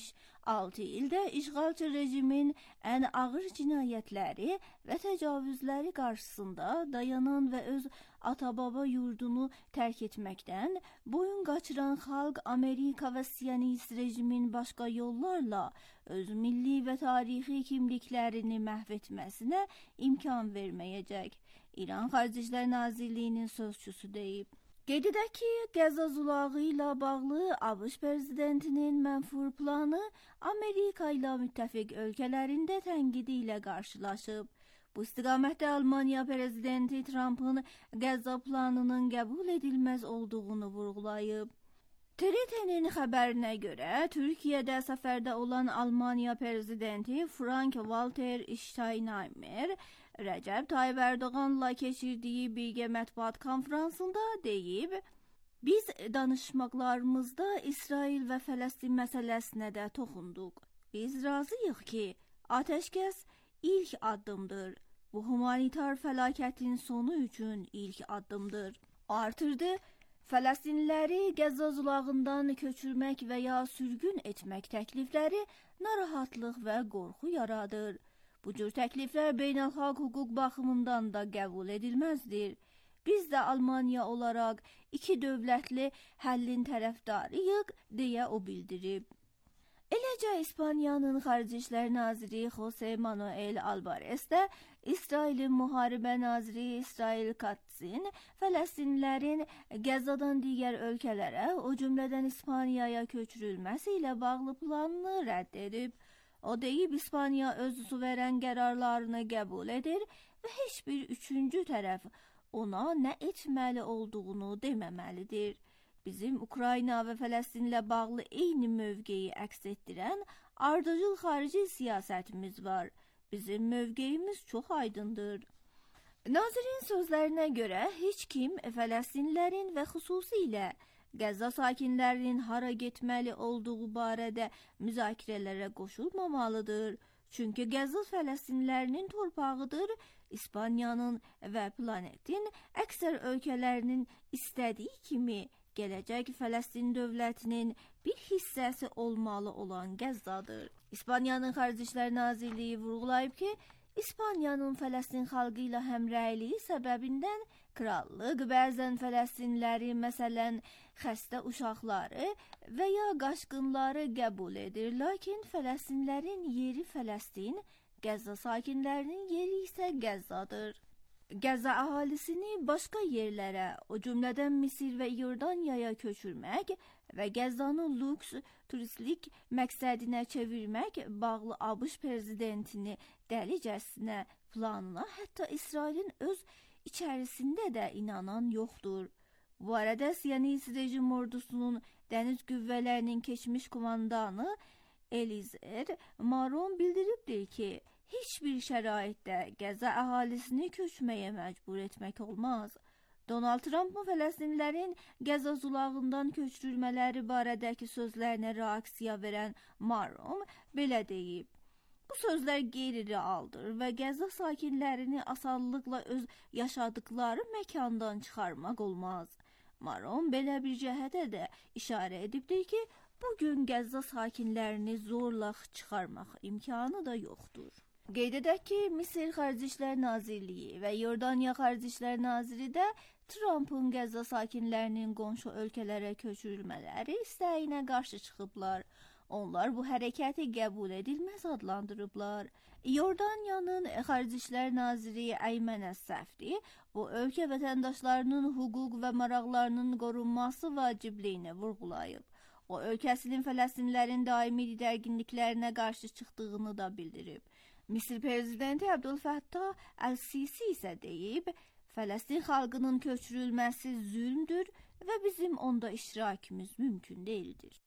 76 ildə işğalçı rejimin ən ağır cinayətləri və təcavüzləri qarşısında dayanan və öz ata-baba yurdunu tərk etməkdən boyun qaçıran xalq Amerika və Siyonist rejimin başqa yollarla öz milli və tarixi kimliklərini məhv etməsinə imkan verməyəcək. İran Xarici İşlər Nazirliyinin sözçüsü deyib. Qeyd edək ki, Qəzza zolağı ilə bağlı ABŞ prezidentinin mənfur planı Amerika ilə müttəfiq ölkələrində tənqidi ilə qarşılaşıb. Bu istiqamətdə Almaniya prezidenti Trump'ın Qəzza planının qəbul edilməz olduğunu vurğulayıb. TRT-nin xəbərinə görə, Türkiyədə səfərdə olan Almaniya prezidenti Frank-Walter Steinmeier Rəcəb Tayyip Erdoğan'la keçirdiyi birgə mətbuat konfransında deyib, biz danışmaqlarımızda İsrail və Fələstin məsələsinə də toxunduq. Biz razıyıq ki, atəşkəs ilk addımdır. Bu humanitar fəlakətin sonu üçün ilk addımdır. Artırdı, Fələstinliləri Qəzza zolağından köçürmək və ya sürgün etmək təklifləri narahatlıq və qorxu yaradır. Bu cür təkliflər beynəlxalq hüquq baxımından da qəbul edilməzdir. Biz də Almaniya olaraq iki dövlətli həllin tərəfdarıyıq, deyə o bildirib. Eləcə İspaniyanın Xarici İşlər Naziri José Manuel Alvarez də İsrailin müharibə naziri İsrail Katzin Fələstinlilərin Qəzzadan digər ölkələrə, o cümlədən İspaniyaya köçürülməsi ilə bağlı planını rədd edib. O deyib, İspaniya öz suveren qərarlarını qəbul edir və heç bir üçüncü tərəf ona nə etməli olduğunu deməməlidir. Bizim Ukrayna və Fələstinlə bağlı eyni mövqeyi əks etdirən ardıcıl xarici siyasətimiz var. Bizim mövqeyimiz çox aydındır. Nazirin sözlərinə görə heç kim Fələstinlilərin və xüsusilə Qəzza sakinlərinin hara getməli olduğu barədə müzakirələrə qoşulmamalıdır. Çünki Qəzza Fələstinlilərinin torpağıdır, İspaniyanın və planetin əksər ölkələrinin istədiyi kimi gələcək Fələstin dövlətinin bir hissəsi olmalı olan Qəzzadır. İspaniyanın Xarici İşlər Nazirliyi vurğulayıb ki, İspaniyanın Fələstin xalqı ilə həmrəyliyi səbəbindən krallıq bəzən Fələstinləri, məsələn, xəstə uşaqları və ya qaçqınları qəbul edir. Lakin Fələstinlərin yeri Fələstin, Qəzza sakinlərinin yeri isə Qəzzadır. Qəzza əhalisini başqa yerlərə, o cümlədən Misir və İordaniyaya köçürmək və Qəzzanı lüks turistlik məqsədinə çevirmək bağlı ABŞ prezidentini dəlicəsinə planına hətta İsrailin öz içərisində də inanan yoxdur. Bu arada Siyonist rejim ordusunun dəniz qüvvələrinin keçmiş komandanı Elizer Maron bildiribdir ki, heç bir şəraitdə Qəzza əhalisini köçməyə məcbur etmək olmaz. Donald Trump'ın Fələstinlərin Qəzza zolağından köçürülmələri barədəki sözlərinə reaksiya verən Maron belə deyib. Bu sözlər qeyri-realdır və Qəzza sakinlərini asanlıqla öz yaşadıkları məkandan çıxarmaq olmaz. Maron belə bir cəhətə də işarə edibdir ki, bugün Qəzza sakinlərini zorla çıxarmaq imkanı da yoxdur. Qeyd edək ki, Misir Xarici İşlər Nazirliyi və Yordaniya Xarici İşlər Naziri də Trump'ın Qəzza sakinlərinin qonşu ölkələrə köçürülmələri istəyinə qarşı çıxıblar. Onlar bu hərəkəti qəbul edilməz adlandırıblar. Yordaniyanın Xarici İşlər Naziri Əymən Əs-Səfdi bu ölkə vətəndaşlarının hüquq və maraqlarının qorunması vacibliyini vurğulayıb. O ölkəsinin Fələstinlərin daimi didərginliklərinə qarşı çıxdığını da bildirib. Misir prezidenti Abdülfəttah Əl-Sisi isə deyib, Fələstin xalqının köçürülməsi zülmdür və bizim onda iştirakımız mümkün deyildir.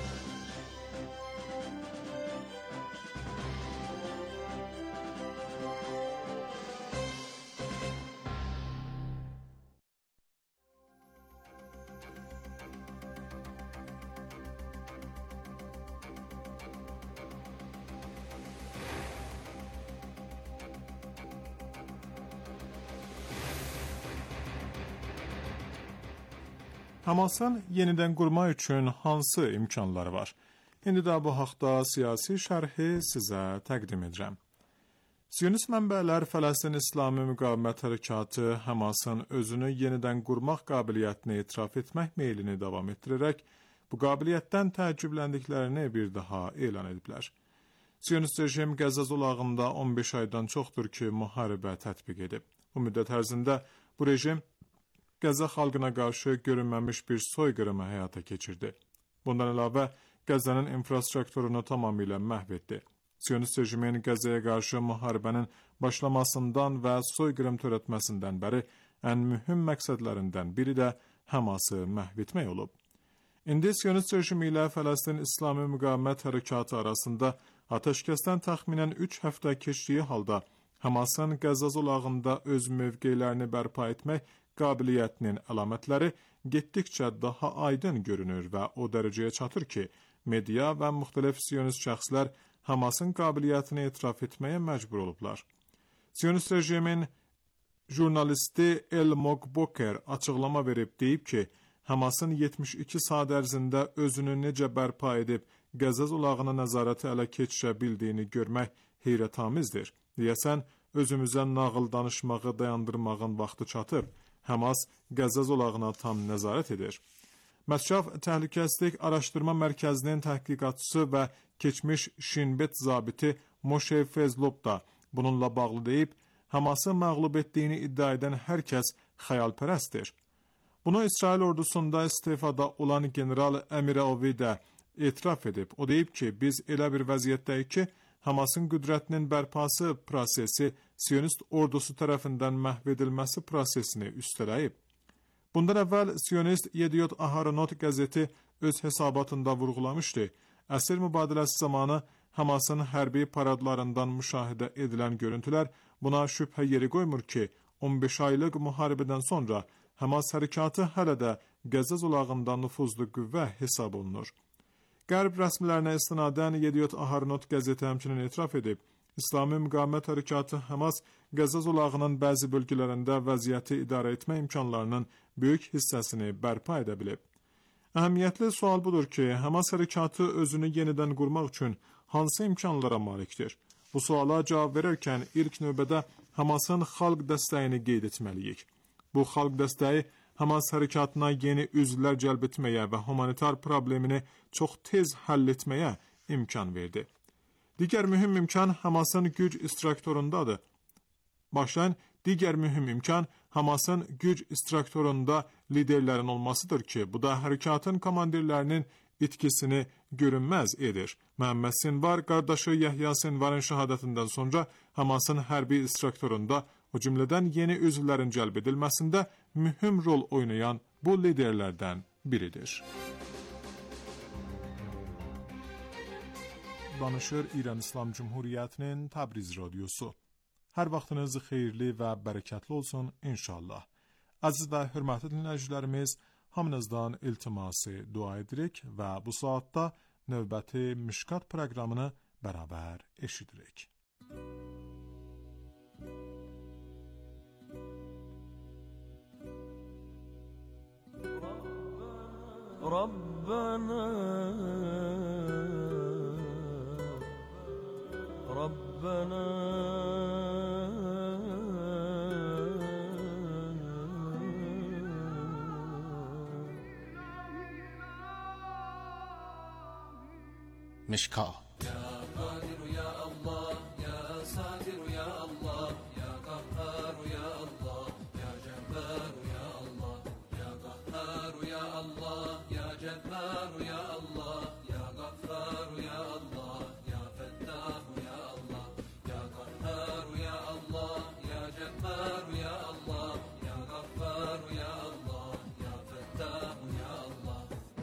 Hamasın yenidən qurmaq üçün hansı imkanları var? İndi də bu haqda siyasi şərhi sizə təqdim edirəm. Siyonist mənbələr Fələstin İslami Müqavimət Hərəkatı Hamasın özünü yenidən qurmaq qabiliyyətini etiraf etmək meylini davam etdirərək, bu qabiliyyətdən təəccübləndiklərini bir daha elan ediblər. Siyonist rejim Qəzza zolağında 15 aydan çoxdur ki, müharibə tətbiq edib. Bu müddət ərzində bu rejim Qəzza xalqına qarşı görünməmiş bir soyqırımı həyata keçirdi. Bundan əlavə, Qəzzanın infrastrukturunu tamamilə məhv etdi. Siyonist rejimin Qəzzaya qarşı müharibənin başlamasından və soyqırım törətməsindən bəri ən mühüm məqsədlərindən biri də Haması məhv etmək olub. İndi Siyonist rejimi ilə Fələstin İslami Müqavimət Hərəkatı arasında atəşkəsdən təxminən 3 həftə keçdiyi halda Hamasın Qəzza zolağında öz mövqelərini bərpa etmək qabiliyyətinin əlamətləri getdikcə daha aydın görünür və o dərəcəyə çatır ki, media və müxtəlif siyonist şəxslər Hamasın qabiliyyətini etiraf etməyə məcbur olublar. Siyonist rejimin jurnalisti El Mokboker açıqlama verib deyib ki, Hamasın 72 saat ərzində özünü necə bərpa edib Qəzza zolağına nəzarəti ələ keçirə bildiyini görmək heyrətamizdir. Deyəsən, özümüzə nağıl danışmağı dayandırmağın vaxtı çatıb. Hamas Qəzza zolağına tam nəzarət edir. Məscaf Təhlükəsizlik Araşdırma Mərkəzinin təhqiqatçısı və keçmiş Şinbet zabiti Moşe Fezlov da bununla bağlı deyib, Haması məğlub etdiyini iddia edən hər kəs xəyalpərəstdir. Bunu İsrail ordusunda istifada olan general Əmiraovi də etiraf edib. O deyib ki, biz elə bir vəziyyətdəyik ki, Hamasın qüdrətinin bərpası prosesi Siyonist ordusu tərəfindən məhv edilməsi prosesini üstələyib. Bundan əvvəl Siyonist Yediot Aharonot qəzeti öz hesabatında vurğulamışdı. Əsir mübadiləsi zamanı Hamasın hərbi paradlarından müşahidə edilən görüntülər buna şübhə yeri qoymur ki, 15 aylıq müharibədən sonra Hamas hərəkatı hələ də Qəzza zolağında nüfuzlu qüvvə hesab olunur. Qərb rəsmilərinə istinadən Yediot Aharonot qəzeti həmçinin etiraf edib, İslami Müqavimət Hərəkatı Hamas Qəzza zolağının bəzi bölgələrində vəziyyəti idarə etmə imkanlarının böyük hissəsini bərpa edə bilib. Əhəmiyyətli sual budur ki, Hamas hərəkatı özünü yenidən qurmaq üçün hansı imkanlara malikdir? Bu suala cavab verərkən ilk növbədə Hamasın xalq dəstəyini qeyd etməliyik. Bu xalq dəstəyi Hamas hərəkatına yeni üzvlər cəlb etməyə və humanitar problemini çox tez həll etməyə imkan verdi. Digər mühüm imkan Hamasın güc istraktorundadır. Başlayın, digər mühüm imkan Hamasın güc istraktorunda liderlərin olmasıdır ki, bu da hərəkatın komandirlərinin itkisini görünməz edir. Məhəmməd Sinvar, qardaşı Yəhya Sinvarın şəhadətindən sonra Hamasın hərbi istraktorunda, o cümlədən yeni üzvlərin cəlb edilməsində mühüm rol oynayan bu liderlərdən biridir. Danışır İran İslam Cumhuriyyətinin Təbriz radiosu. Hər vaxtınız xeyirli və bərəkətli olsun inşallah. Əziz və hörmətli dinləyicilərimiz, hamınızdan iltiması dua edirik və bu saatda növbəti Mişkat proqramını bərabər eşidirik. Rabbana مشکات Ya Kadir ya Allah, ya Satir ya Allah, ya Kahhar ya Allah, ya Cebbar ya Allah, ya Kahhar ya Allah, ya Cebbar ya Allah, ya Ghaffar ya Allah, ya Fettah ya Allah, ya Kahhar ya Allah, ya Cebbar ya Allah, ya Ghaffar ya Allah, ya Fettah ya Allah.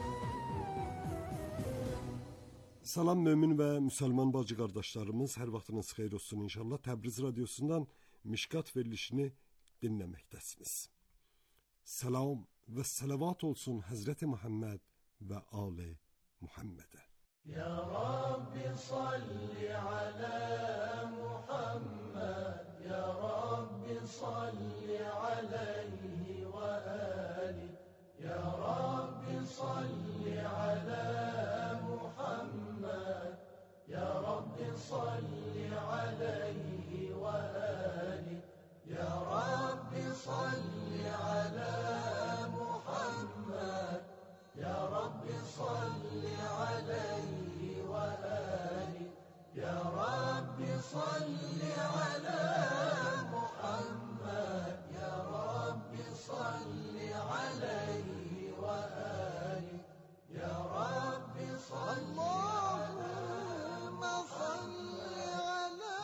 Salam mömin və müsəlman bacı qardaşlarımız, hər vaxtınız xeyir olsun inşallah. Təbriz radiosundan Mişkat verilişini dinləməkdəsiniz. Salam və salavat olsun Həzrəti Muhammed və Ali Muhammedə. Ya Rabbi salli ala Muhammed, Ya Rabbi salli alayhi və ali, Ya Rabbi salli ala Muhammed, Ya Rabbi salli alayhi və ali, Ya Rabbi salli ala Muhammed, Ya Rabbi salli alayhi və ali, Ya Rabbi salli ala Muhammed, Ya Rabbi salli alayhi və ali, Ya Rabbi salli Allahümme salli ala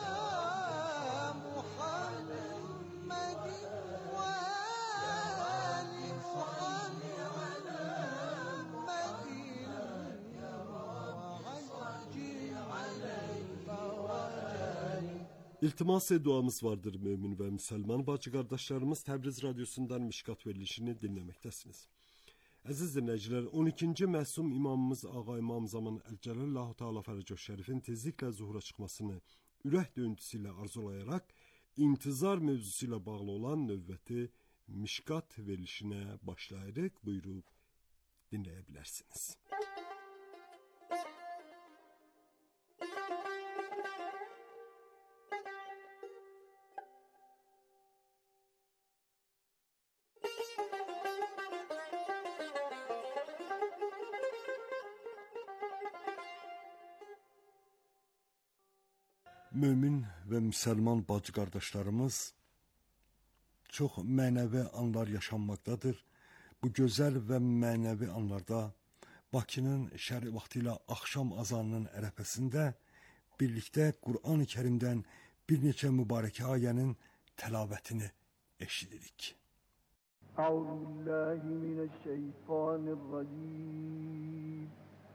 Muhammedin ve ali Muhammed Ya Rabbi salli alayhi və ali. İltimas duamız vardır mömin və müsəlman bacı qardaşlarımız. Təbriz radiosundan Mişkat verilişini dinləməkdəsiniz. Əziz dinləyicilər, 12-ci məsum imamımız Ağa İmam Zaman Əl-Cəlallahu Teala Fərəcoş Şərifin tezliklə zuhura çıxmasını ürək döyüntüsü ilə arzulayaraq intizar mövzusu ilə bağlı olan növbəti Mişkat verilişinə başlayırıq. Buyurub dinləyə bilərsiniz. Mömin və müsəlman bacı qardaşlarımız, çox mənəvi anlar yaşanmaqdadır. Bu gözəl və mənəvi anlarda Bakının şəri vaxtı ilə axşam azanının ərəfəsində birlikdə Qur'an-ı Kərimdən bir neçə mübarəkə ayənin təlavətini eşidirik. Euzubillahimineşşeytanirracim.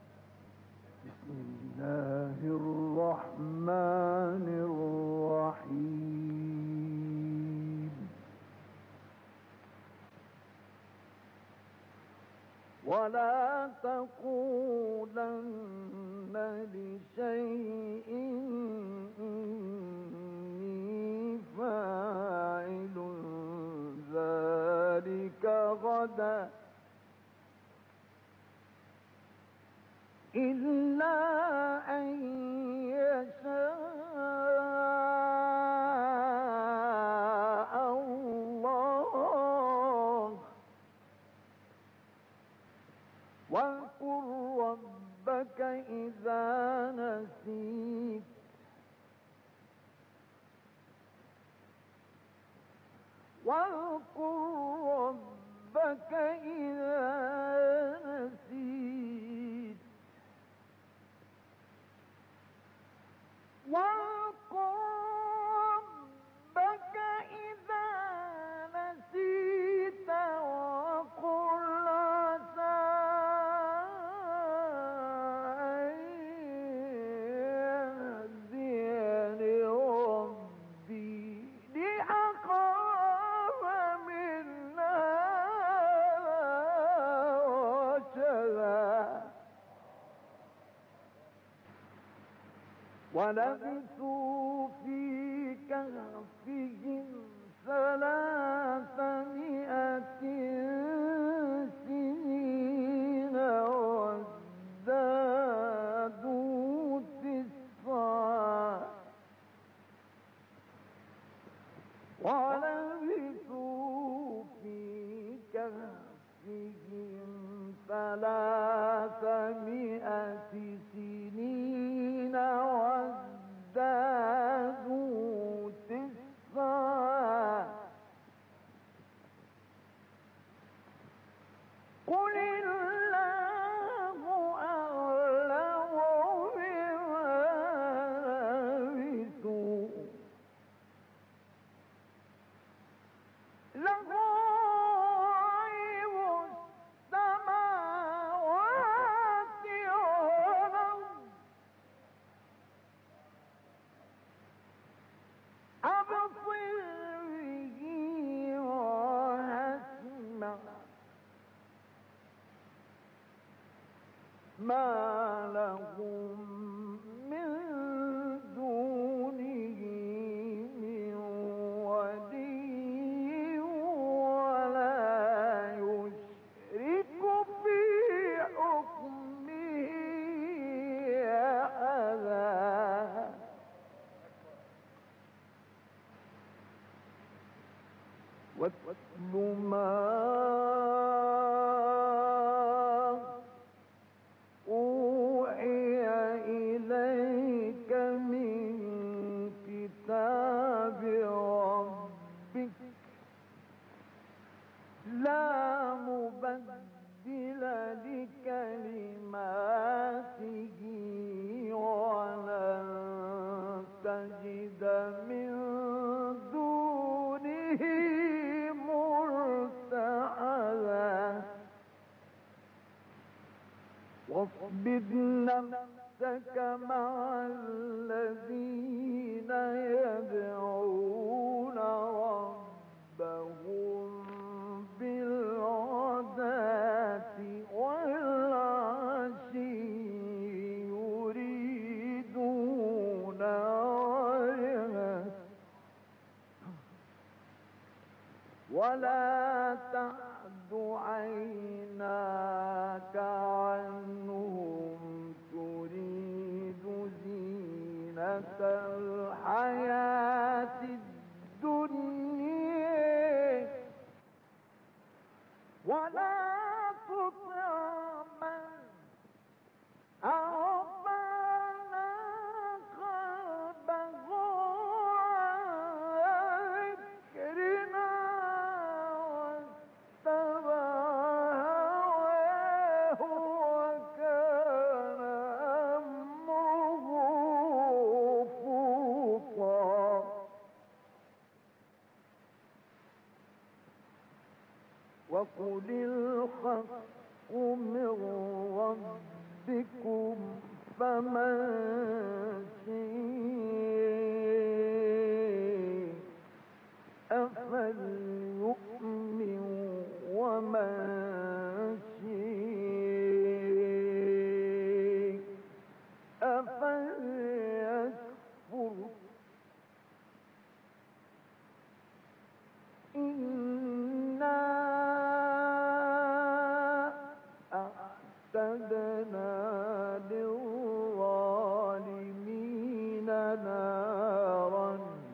Bismillahirrahmanirrahim. وَلَا تَقُولَنَّ لِشَيْءٍ إِنِّي فَاعِلٌ ذَلِكَ غَدًا إِلَّا أَن يَشَاءَ واذكر ربك إذا نسيت واذكر ربك إذا نسيت وقل عسى أن يهديني ربي لأقرب من هذا رشدا ولبثوا في كهفهم 300 سنين وازدادوا 9 ولبثوا في كهفهم 300 سنين وازدادوا 9 قل الله أعلم بما لبثوا له غيب السماوات والأرض أبصر به وأسمع ما لهم من دونه من ولي ولا يشرك في حكمه أحدا واتل ما أوحي إليك من كتاب ربك لا مبدل لكلماته ولن تجد من دونه ملتحدا واصبر نفسك مع الذين يدعون ربهم بالغداة والعشي يريدون وجهه ولا تعد عيناك عنهم تريد زينة الحياة الدنيا ولا تطع من أغفلنا قلبه عن ذكرنا واتبع هواه وكان أمره فرطا وقل الحق من ربكم فمن شاء فليؤمن ومن شاء فليكفر إنا أعتدنا للظالمين نارا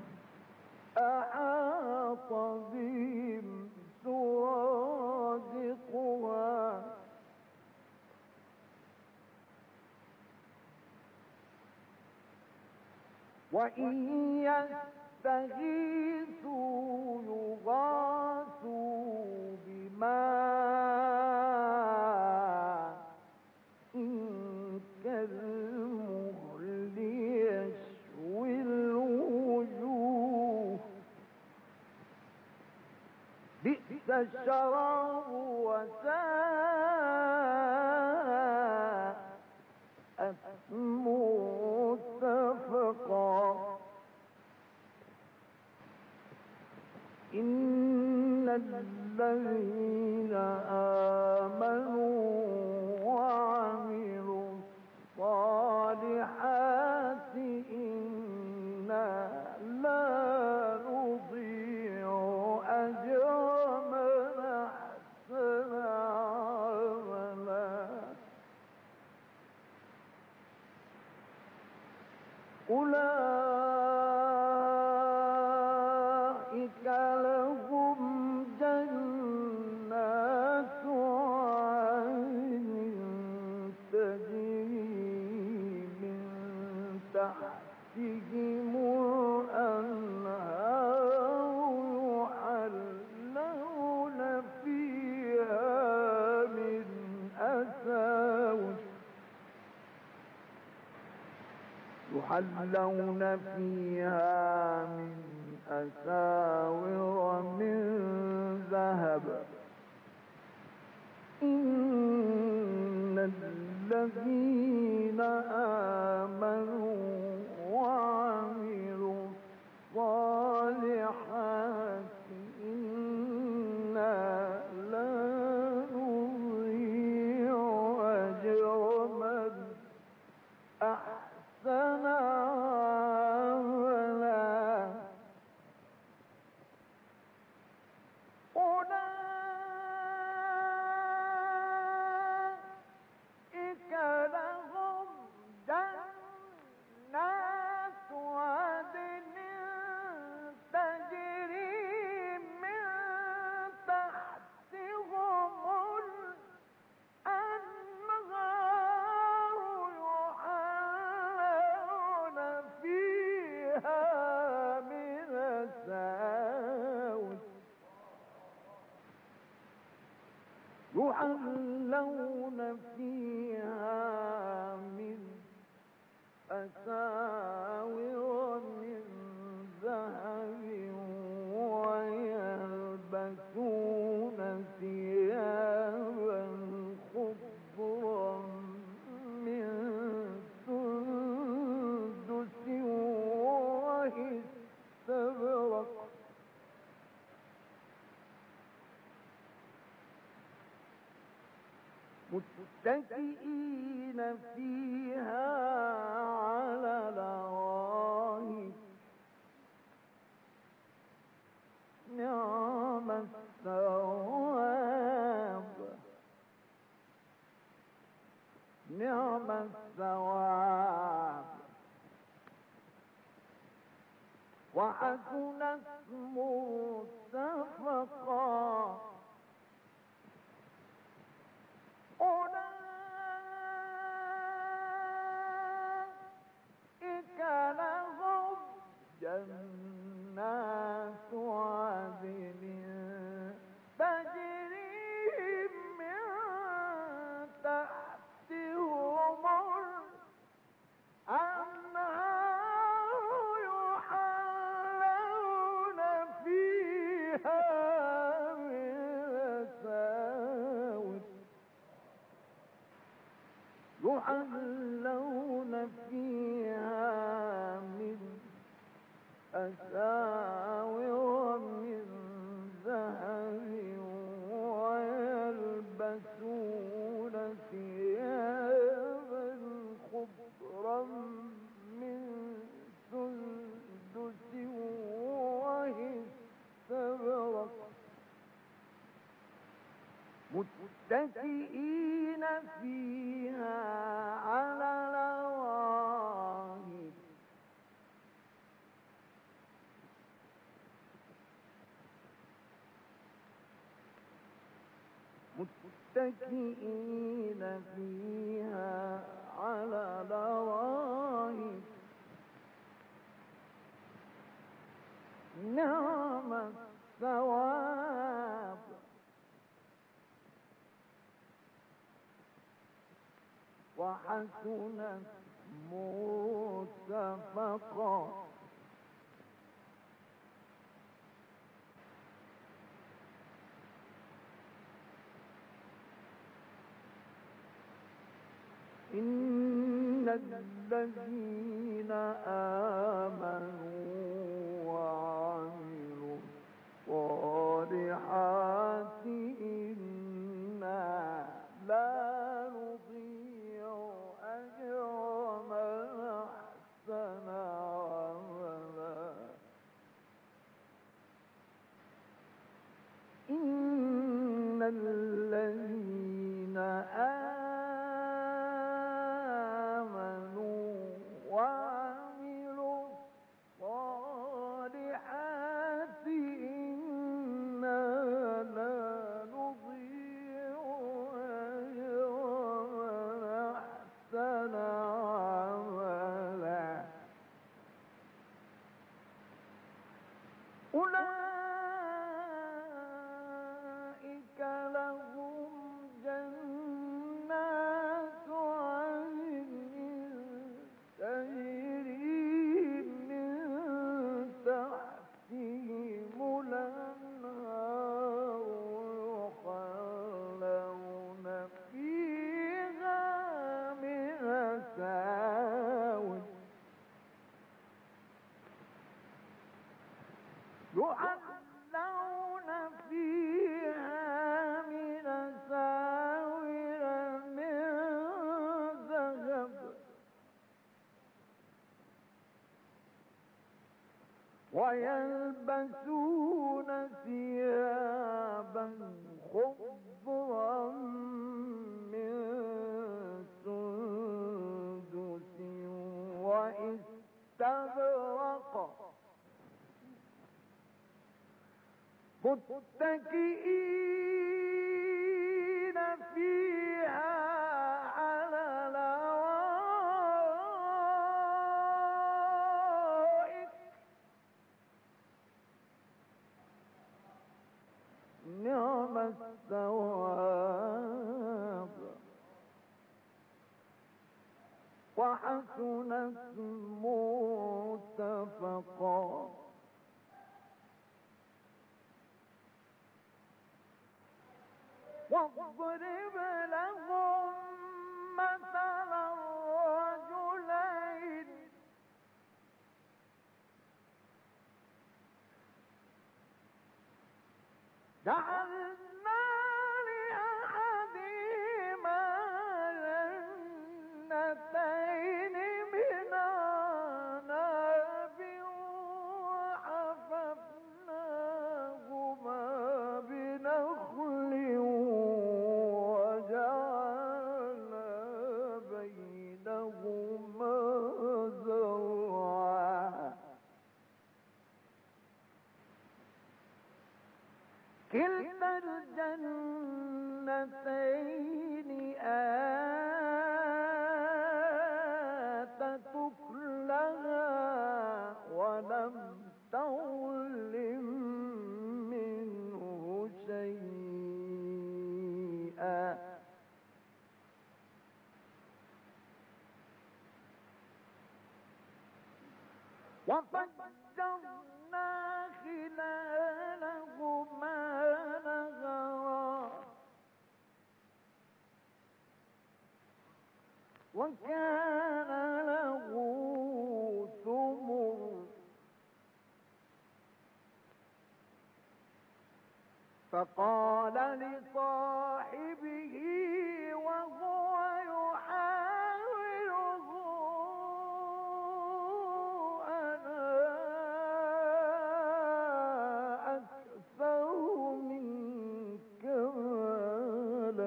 أحاط بهم سرادقها وإن يستغيثوا يغاثوا بئس الشراب وساءت مرتفقا إن الذين آمنوا وعملوا الصالحات إنا لا نضيع أجر من أحسن عملا أولئك لهم جنات عدن تجري من تحتهم الأنهار يحلون فيها من أساور من ذهب إن الذين آمنوا وعملوا الصالحات إنا لا نضيع أجر من أحسن عملا أولئك لهم جنات عدن تجري من تحتهم الأنهار يحلون فيها من أساور يحلون فيها من أساور من ذهب ويلبسون ثيابا خضرا من سندس واستبرق متكئين فيها على الأرائك نعم الثواب نعم الثواب وحسنت مرتفقا أولئك لهم جنات عدن تجري من تحتهم الأنهار يحلون فيها من أساور يحلون فيها من أساور من ذهب ويلبسون ثيابا خضرا من سندس واستبرق متكئين فيها على الأرائك متكئين فيها على الأرائك نعم الثواب وحسنت مرتفقا إن الذين آمنوا وعملوا الصالحات إنا لا نضيع أجر من أحسن عملا إن الذين آمنوا وعملوا الصالحات إنا لا نضيع أجر من أحسن عملا أولئك لهم جنات عدن تجري من تحتهم الأنهار يحلون فيها من أساور من ذهب ويلبسون ثيابا خضرا من سندس واستبرق متكئين فيها على الأرائك نعم الثواب وحسنت مرتفقا واضرب لهم مثلا الرجلين جعلنا لأحدهما جنتين من أعناب وحففناهما بنخل وجعلنا بينهما زرعا كلتا الجنتين آتت أكلها ولم تظلم منه شيئا وفجرنا خلالهما نهرا وكان له ثمر فقال لصاحبه وهو يحاوره أنا أكثر منك مالا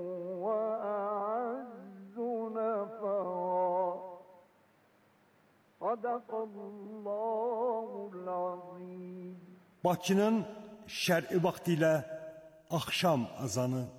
وأعز نفرا صدق الله العظيم. Bakının şərqi vaxtı ilə axşam azanı